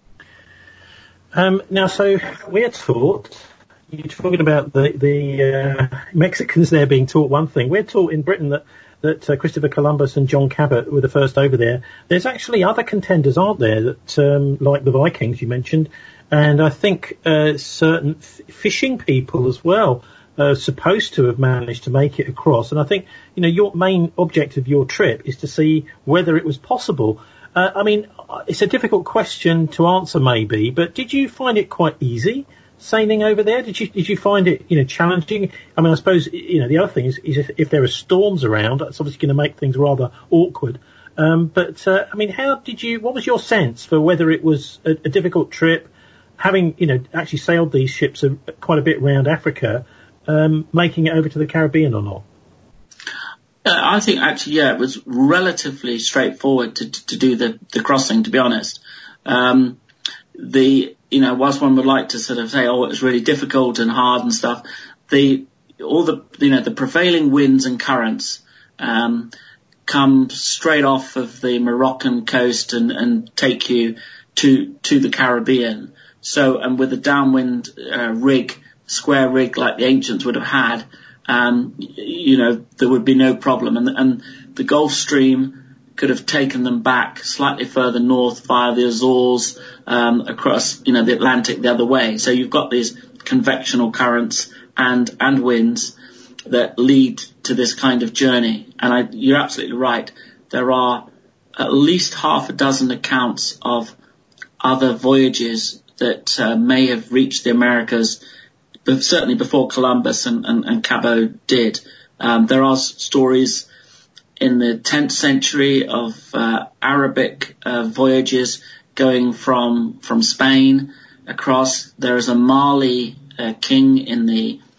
Now, so we're taught, you're talking about the Mexicans there being taught one thing. We're taught in Britain that Christopher Columbus and John Cabot were the first over there. There's actually other contenders, aren't there, that like the Vikings you mentioned, and I think certain fishing people as well are supposed to have managed to make it across. And I think, your main object of your trip is to see whether it was possible. I mean, it's a difficult question to answer maybe, but did you find it quite easy sailing over there? Did you find it, challenging? I mean, I suppose, the other thing is if there are storms around, that's obviously going to make things rather awkward. But I mean, what was your sense for whether it was a difficult trip, having, actually sailed these ships quite a bit around Africa, making it over to the Caribbean or not? I think actually, yeah, it was relatively straightforward to do the crossing, to be honest. Whilst one would like to sort of say, oh, it was really difficult and hard and stuff, the prevailing winds and currents, come straight off of the Moroccan coast and take you to the Caribbean. So, and with a downwind, square rig like the ancients would have had, there would be no problem. And the Gulf Stream could have taken them back slightly further north via the Azores, across, the Atlantic the other way. So you've got these convectional currents and winds that lead to this kind of journey. And you're absolutely right. There are at least half a dozen accounts of other voyages that may have reached the Americas, but certainly before Columbus and Cabot did. There are stories in the 10th century of Arabic voyages going from Spain across. There is a Mali king in the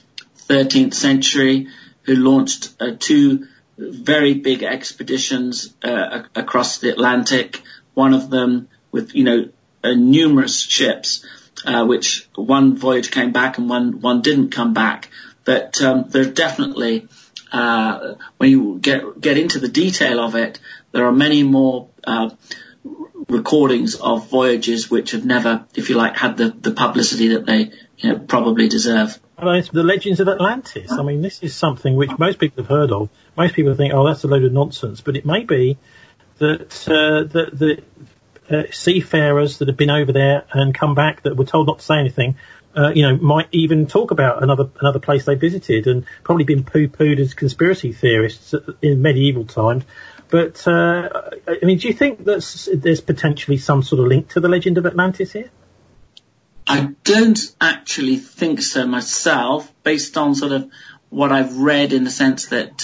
13th century, who launched 2 very big expeditions across the Atlantic, one of them with, numerous ships, which one voyage came back and one didn't come back. But there's definitely, when you get into the detail of it, there are many more recordings of voyages which have never, if you like, had the publicity that they probably deserve. It's the Legends of Atlantis. I mean, this is something which most people have heard of. Most people think, oh, that's a load of nonsense. But it may be that the seafarers that have been over there and come back that were told not to say anything, might even talk about another place they visited, and probably been poo-pooed as conspiracy theorists in medieval times. But, do you think that there's potentially some sort of link to the Legend of Atlantis here? I don't actually think so myself, based on sort of what I've read, in the sense that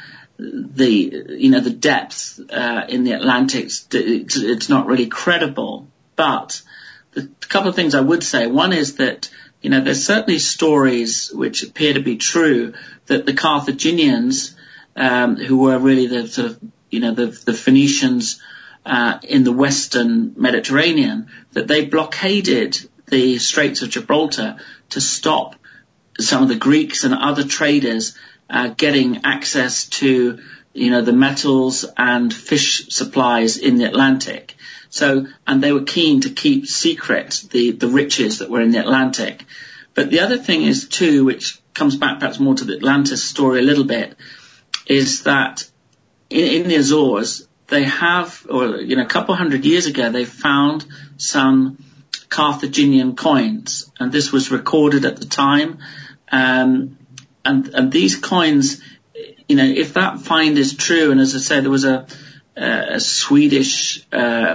the depths in the Atlantic, it's not really credible. But a couple of things I would say. One is that there's certainly stories which appear to be true, that the Carthaginians, who were really the sort of the Phoenicians in the Western Mediterranean, that they blockaded the Straits of Gibraltar to stop some of the Greeks and other traders getting access to the metals and fish supplies in the Atlantic. So, and they were keen to keep secret the riches that were in the Atlantic. But the other thing is too, which comes back perhaps more to the Atlantis story a little bit, is that in the Azores, they have, a couple hundred years ago, they found some Carthaginian coins, and this was recorded at the time. And these coins, if that find is true, and as I say, there was a Swedish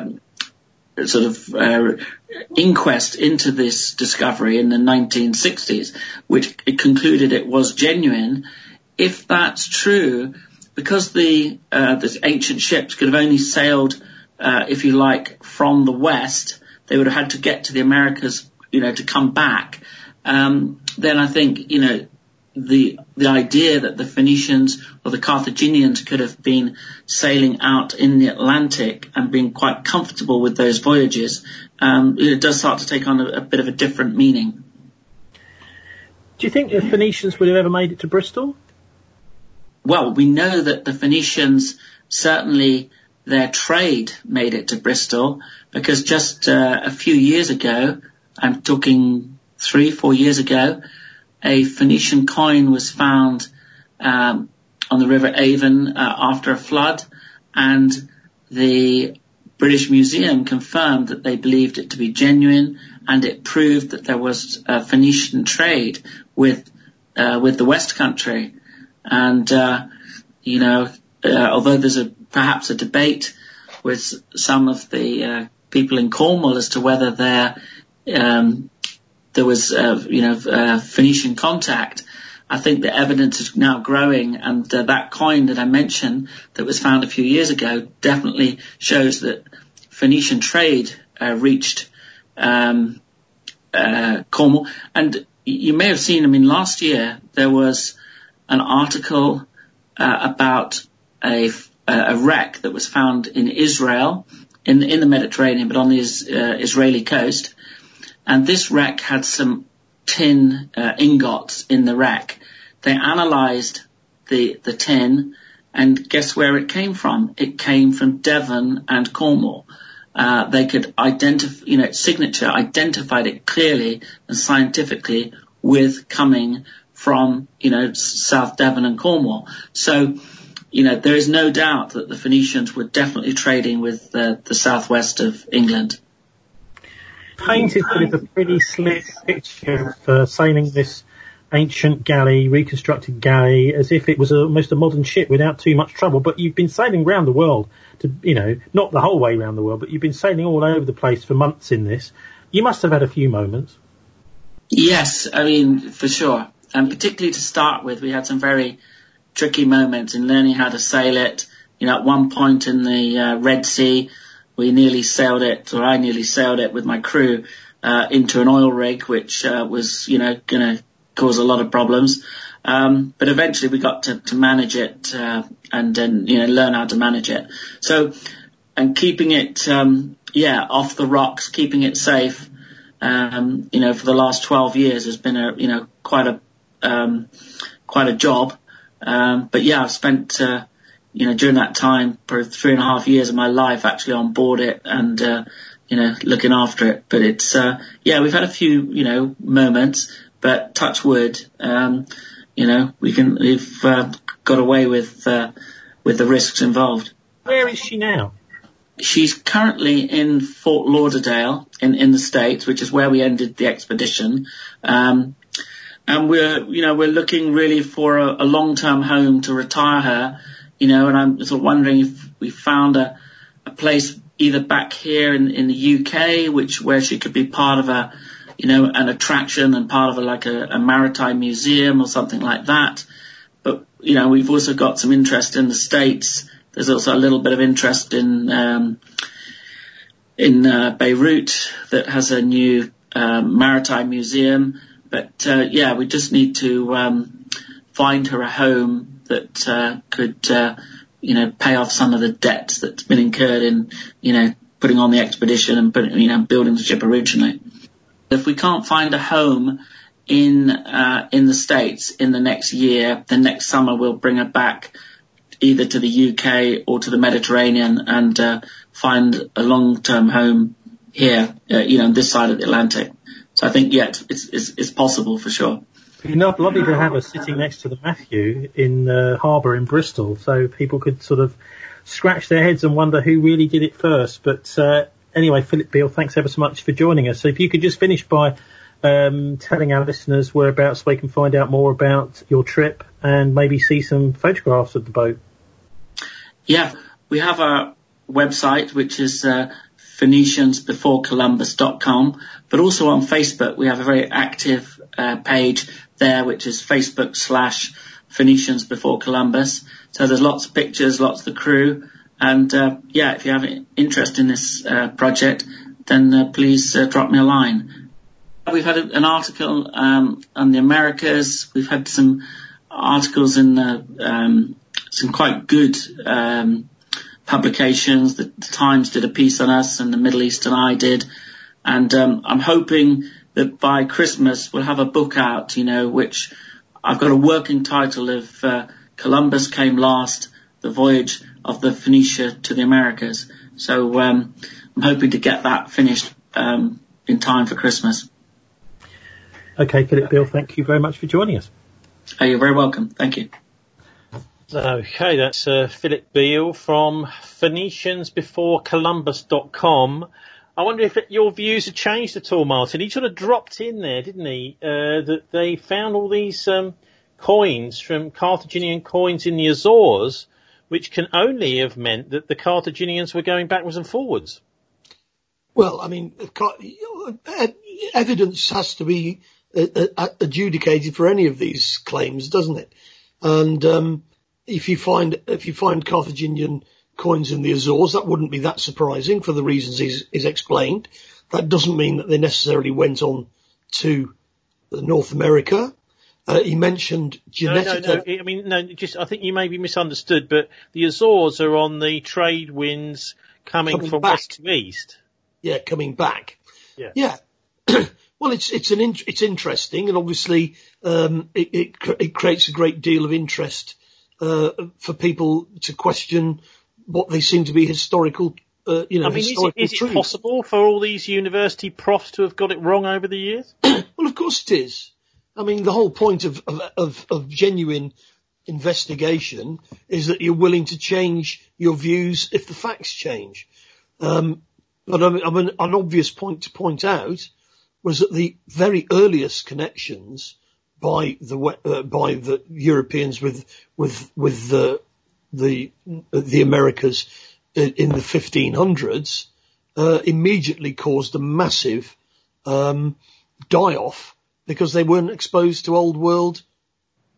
inquest into this discovery in the 1960s, which it concluded it was genuine. If that's true, because the ancient ships could have only sailed, if you like, from the west, they would have had to get to the Americas, to come back. Then I think, the idea that the Phoenicians or the Carthaginians could have been sailing out in the Atlantic and being quite comfortable with those voyages, it does start to take on a bit of a different meaning. Do you think the Phoenicians would have ever made it to Bristol? Well, we know that the Phoenicians, certainly their trade made it to Bristol, because just a few years ago, I'm talking 3-4 years ago, a Phoenician coin was found on the River Avon after a flood, and the British Museum confirmed that they believed it to be genuine, and it proved that there was a Phoenician trade with the West Country. And although there's perhaps a debate with some of the people in Cornwall as to whether there was Phoenician contact, I think the evidence is now growing, and that coin that I mentioned that was found a few years ago definitely shows that Phoenician trade reached Cornwall. And you may have seen, last year there was an article about a wreck that was found in Israel, in the Mediterranean, but on the Israeli coast. And this wreck had some tin ingots in the wreck. They analysed the tin, and guess where it came from? It came from Devon and Cornwall. They could identify, its signature identified it clearly and scientifically with coming from, South Devon and Cornwall. So, there is no doubt that the Phoenicians were definitely trading with the southwest of England. Painted with a pretty slick picture of sailing this ancient galley, reconstructed galley, as if it was almost a modern ship without too much trouble. But you've been sailing around the world, not the whole way around the world, but you've been sailing all over the place for months in this. You must have had a few moments. Yes, for sure. And particularly to start with, we had some very tricky moments in learning how to sail it. At one point in the Red Sea, I nearly sailed it with my crew into an oil rig, which was, going to cause a lot of problems. But eventually we got to manage it, and then, learn how to manage it. So, and keeping it, off the rocks, keeping it safe, for the last 12 years has been quite a job. But yeah, I've spent, during that time, for 3.5 years of my life actually on board it and, looking after it. But it's, we've had a few, moments, but touch wood, we've got away with the risks involved. Where is she now? She's currently in Fort Lauderdale in the States, which is where we ended the expedition. And we're looking really for a long-term home to retire her, and I'm sort of wondering if we found a place either back here in the UK, where she could be part of an attraction and part of a maritime museum or something like that. But, we've also got some interest in the States. There's also a little bit of interest in Beirut that has a new maritime museum. But we just need to find her a home that could pay off some of the debt that's been incurred in putting on the expedition and building the ship originally. If we can't find a home in the States in the next year, then next summer we'll bring her back either to the UK or to the Mediterranean and find a long-term home here, on this side of the Atlantic. So I think, it's possible for sure. It'd be lovely to have her sitting next to the Matthew in the harbour in Bristol, so people could sort of scratch their heads and wonder who really did it first. But anyway, Philip Beale, thanks ever so much for joining us. So if you could just finish by telling our listeners whereabouts they can find out more about your trip and maybe see some photographs of the boat. Yeah, we have a website, which is PhoeniciansBeforeColumbus.com, but also on Facebook we have a very active page there, which is Facebook/Phoenicians Before Columbus. So there's lots of pictures, lots of the crew, and if you have an interest in this project, then please drop me a line. We've had an article on the Americas. We've had some articles in some quite good publications. The Times did a piece on us, and the Middle Eastern Eye did. And I'm hoping that by Christmas we'll have a book out, which I've got a working title of Columbus Came Last, The Voyage of the Phoenicia to the Americas. So I'm hoping to get that finished in time for Christmas. Okay, Philip Beale, thank you very much for joining us. Oh, you're very welcome. Thank you. Okay, that's Philip Beale from PhoeniciansBeforeColumbus.com. I wonder if your views have changed at all, Martin. He sort of dropped in there, didn't he, that they found all these coins from Carthaginian coins in the Azores, which can only have meant that the Carthaginians were going backwards and forwards. Well, I mean, evidence has to be adjudicated for any of these claims, doesn't it? And if you find Carthaginian coins in the Azores, that wouldn't be that surprising for the reasons he's explained. That doesn't mean that they necessarily went on to North America. He mentioned genetic. No. I think you may be misunderstood, but the Azores are on the trade winds coming from back. West to east. Yeah, coming back. Yeah. Well, it's interesting, and obviously it creates a great deal of interest for people to question what they seem to be historical. Is it possible for all these university profs to have got it wrong over the years? Well, of course it is. I mean, the whole point of genuine investigation is that you're willing to change your views if the facts change. But an obvious point to point out was that the very earliest connections by the Europeans with the Americas in the 1500s immediately caused a massive die-off because they weren't exposed to old world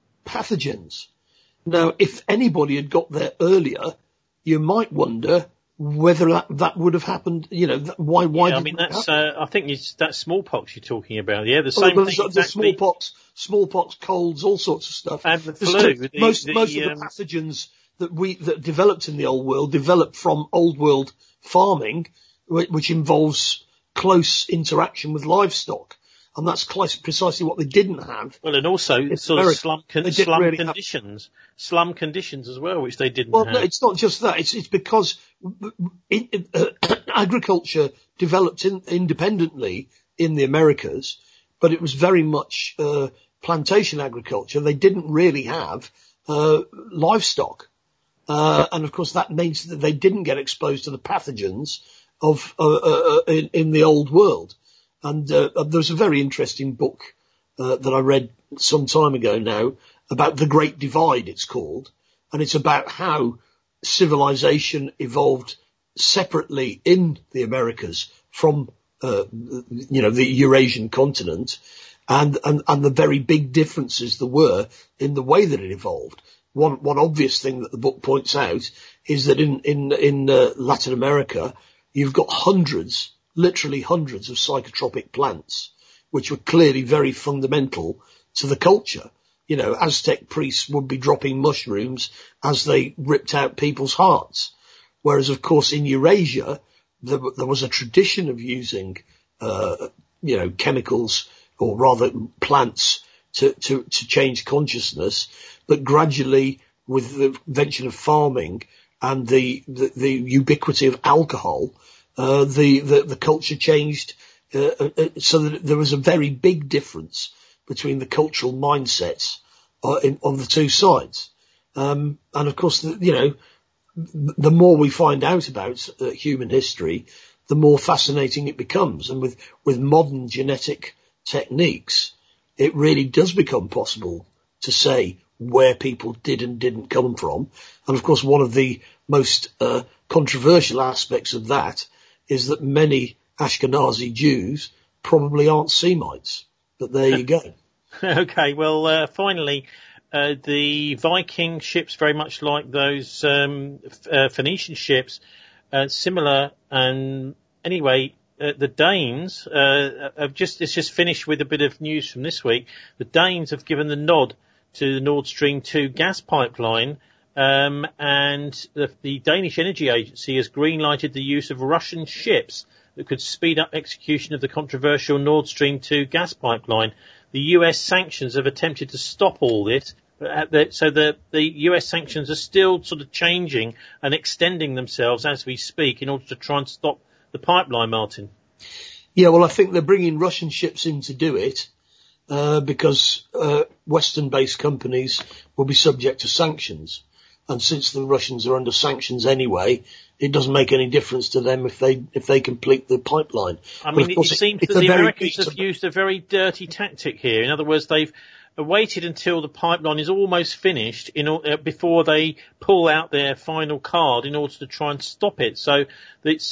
pathogens. Now, if anybody had got there earlier, you might wonder whether that would have happened, why Yeah, I mean, that's, I think that's smallpox you're talking about. Yeah, the same thing. Exactly. The smallpox, colds, all sorts of stuff. And the flu. Most of the pathogens that developed in the old world developed from old world farming, which involves close interaction with livestock. And that's precisely what they didn't have. Well, and also sort of slum conditions as well, which they didn't have. Well, no, it's not just that. It's because agriculture developed independently in the Americas, but it was very much plantation agriculture. They didn't really have livestock. And of course that means that they didn't get exposed to the pathogens of in the old world. And there's a very interesting book that I read some time ago now about the Great Divide, it's called, and it's about how civilization evolved separately in the Americas from the Eurasian continent, and the very big differences there were in the way that it evolved. One obvious thing that the book points out is that in Latin America you've got literally hundreds of psychotropic plants, which were clearly very fundamental to the culture. Aztec priests would be dropping mushrooms as they ripped out people's hearts. Whereas, of course, in Eurasia, there was a tradition of using, chemicals, or rather plants, to change consciousness. But gradually, with the invention of farming and the ubiquity of alcohol, the culture changed, so that there was a very big difference between the cultural mindsets on the two sides. And of course, the more we find out about human history, the more fascinating it becomes. And with modern genetic techniques, it really does become possible to say where people did and didn't come from. And of course, one of the most controversial aspects of that is that many Ashkenazi Jews probably aren't Semites. But there you go. Okay, well, finally, the Viking ships, very much like those Phoenician ships, similar. And anyway, the Danes it's just finished with a bit of news from this week. The Danes have given the nod to the Nord Stream 2 gas pipeline. And the Danish Energy Agency has green-lighted the use of Russian ships that could speed up execution of the controversial Nord Stream 2 gas pipeline. The US sanctions have attempted to stop all this, so the US sanctions are still sort of changing and extending themselves as we speak in order to try and stop the pipeline, Martin. Yeah, well, I think they're bringing Russian ships in to do it, because Western-based companies will be subject to sanctions. And since the Russians are under sanctions anyway, it doesn't make any difference to them if they complete the pipeline. I mean, it seems that the Americans have used a very dirty tactic here. In other words, they've waited until the pipeline is almost finished before they pull out their final card in order to try and stop it. So it's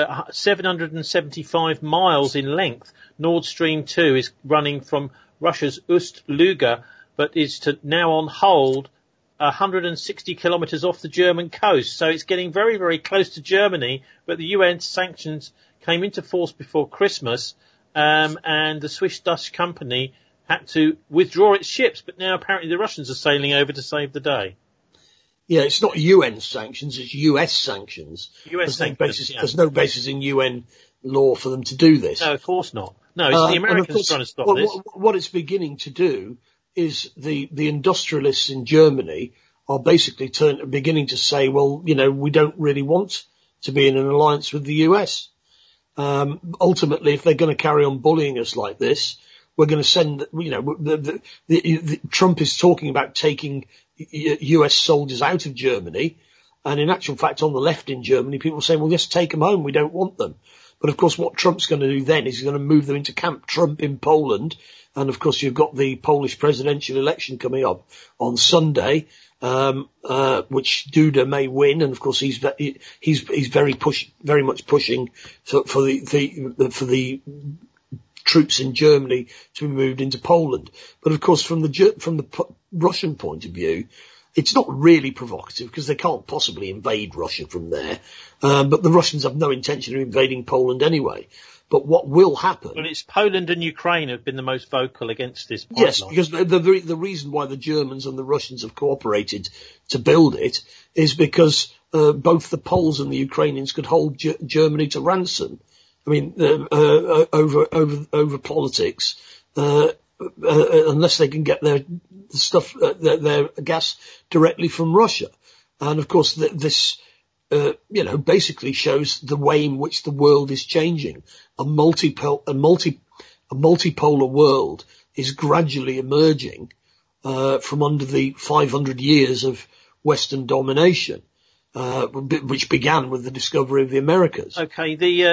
775 miles in length. Nord Stream 2 is running from Russia's Ust-Luga, but is now on hold 160 kilometres off the German coast. So it's getting very, very close to Germany, but the UN sanctions came into force before Christmas, and the Swiss-Dutch company had to withdraw its ships, but now apparently the Russians are sailing over to save the day. Yeah, it's not UN sanctions, it's US sanctions. There's no basis in UN law for them to do this. No, of course not. No, it's the Americans trying to stop this. What it's beginning to do is the industrialists in Germany are basically beginning to say, well, we don't really want to be in an alliance with the US. Ultimately, if they're going to carry on bullying us like this, we're going to send, Trump is talking about taking US soldiers out of Germany. And in actual fact, on the left in Germany, people are saying, well, just take them home. We don't want them. But of course, what Trump's going to do then is he's going to move them into Camp Trump in Poland. And of course, you've got the Polish presidential election coming up on Sunday, which Duda may win. And of course, he's very much pushing for the troops in Germany to be moved into Poland. But of course, from the Russian point of view, It's not really provocative because they can't possibly invade Russia from there. But the Russians have no intention of invading Poland anyway. But what will happen? Well, it's Poland and Ukraine have been the most vocal against this pipeline. Yes, because the reason why the Germans and the Russians have cooperated to build it is because both the Poles and the Ukrainians could hold Germany to ransom. I mean, over politics, unless they can get their stuff, their gas directly from Russia. And of course, this. Basically shows the way in which the world is changing. A multipolar world is gradually emerging from under the 500 years of Western domination, which began with the discovery of the Americas. Okay,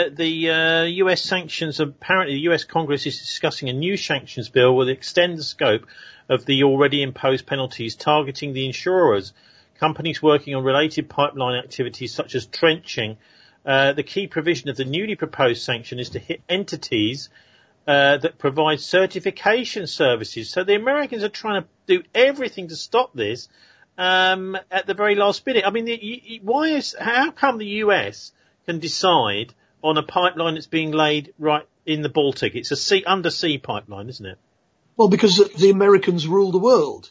the US sanctions. Apparently, the US Congress is discussing a new sanctions bill will extend the scope of the already imposed penalties targeting the insurers. Companies working on related pipeline activities such as trenching. The key provision of the newly proposed sanction is to hit entities that provide certification services. So the Americans are trying to do everything to stop this at the very last minute. I mean, how come the US can decide on a pipeline that's being laid right in the Baltic? It's a undersea pipeline, isn't it? Well, because the Americans rule the world.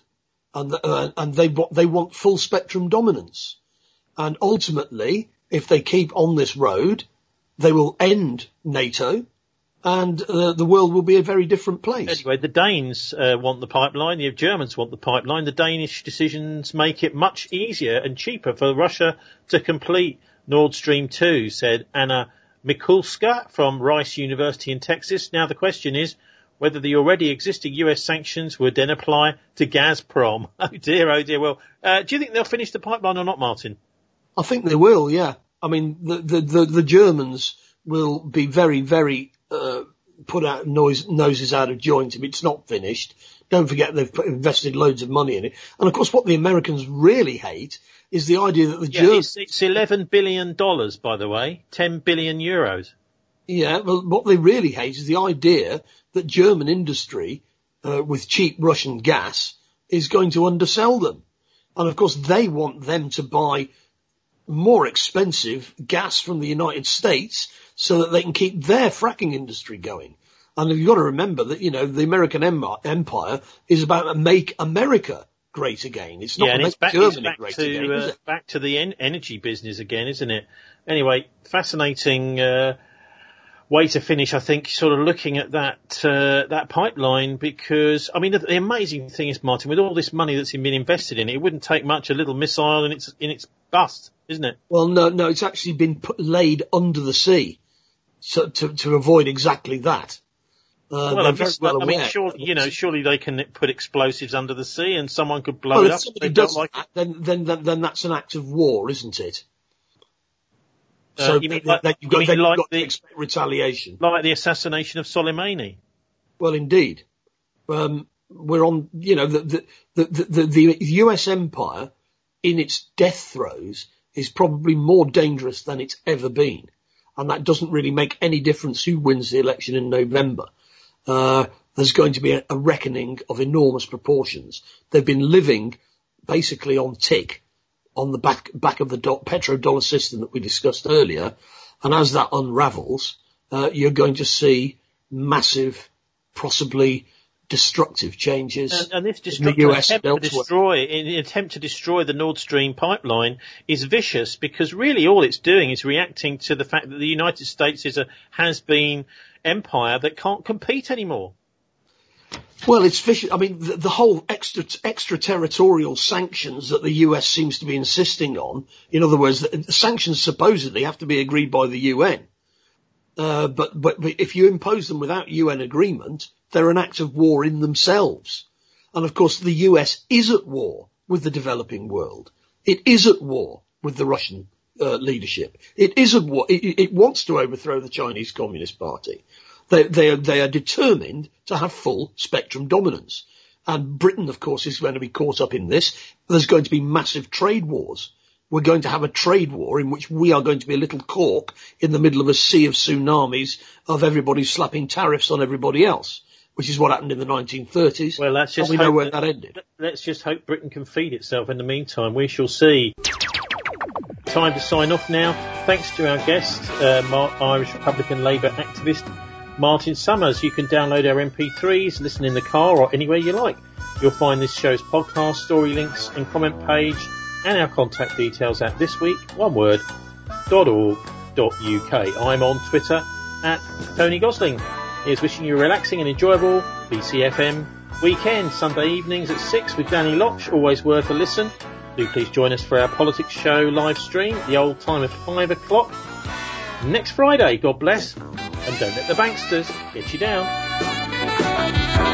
And they want full spectrum dominance. And ultimately, if they keep on this road, they will end NATO, and the world will be a very different place. Anyway, the Danes want the pipeline, the Germans want the pipeline. The Danish decisions make it much easier and cheaper for Russia to complete Nord Stream 2, said Anna Mikulska from Rice University in Texas. Now the question is whether the already existing US sanctions would then apply to Gazprom. Oh dear. Well, do you think they'll finish the pipeline or not, Martin? I think they will, yeah. I mean, the Germans will be very, very, put out noses out of joint if it's not finished. Don't forget they've invested loads of money in it. And of course what the Americans really hate is the idea that the Germans... It's $11 billion, by the way. 10 billion euros. Yeah, well, what they really hate is the idea that German industry, with cheap Russian gas, is going to undersell them. And of course they want them to buy more expensive gas from the United States so that they can keep their fracking industry going. And you've got to remember that, the American empire is about to make America great again. It's not to make Germany great again, is it? Back to the energy business again, isn't it? Anyway, fascinating way to finish, I think, sort of looking at that pipeline, because, I mean, the amazing thing is, Martin, with all this money that's been invested in it, it wouldn't take much, a little missile in its bust, isn't it? Well, no, it's actually been laid under the sea to avoid exactly that. Surely they can put explosives under the sea and someone could blow it up. If somebody does that, then that's an act of war, isn't it? So you've got to expect retaliation. Like the assassination of Soleimani. Well, indeed. We're on, the US empire in its death throes is probably more dangerous than it's ever been. And that doesn't really make any difference who wins the election in November. There's going to be a reckoning of enormous proportions. They've been living basically on tick on the back of the petrodollar system that we discussed earlier. And as that unravels, you're going to see massive, possibly destructive changes. And this attempt to destroy the Nord Stream pipeline is vicious, because really all it's doing is reacting to the fact that the United States is a has-been empire that can't compete anymore. Well, it's vicious. I mean, the whole extraterritorial sanctions that the US seems to be insisting on, in other words, the sanctions supposedly have to be agreed by the UN. But if you impose them without UN agreement, they're an act of war in themselves. And of course, the US is at war with the developing world. It is at war with the Russian leadership. It is at war. It wants to overthrow the Chinese Communist Party. They are determined to have full spectrum dominance. And Britain, of course, is going to be caught up in this. There's going to be massive trade wars. We're going to have a trade war in which we are going to be a little cork in the middle of a sea of tsunamis of everybody slapping tariffs on everybody else. which is what happened in the 1930s. Well, let's just we know where that ended. Let's just hope Britain can feed itself in the meantime. We shall see. Time to sign off now. Thanks to our guest, Irish Republican Labour activist Martin Summers. You can download our MP3s, listen in the car or anywhere you like. You'll find this show's podcast, story links and comment page and our contact details at thisweek.org.uk. I'm on Twitter at Tony Gosling. Here's wishing you a relaxing and enjoyable BCFM weekend, Sunday evenings at 6 with Danny Lotch, always worth a listen. Do please join us for our politics show live stream, the old time of 5 o'clock. Next Friday, God bless, and don't let the banksters get you down.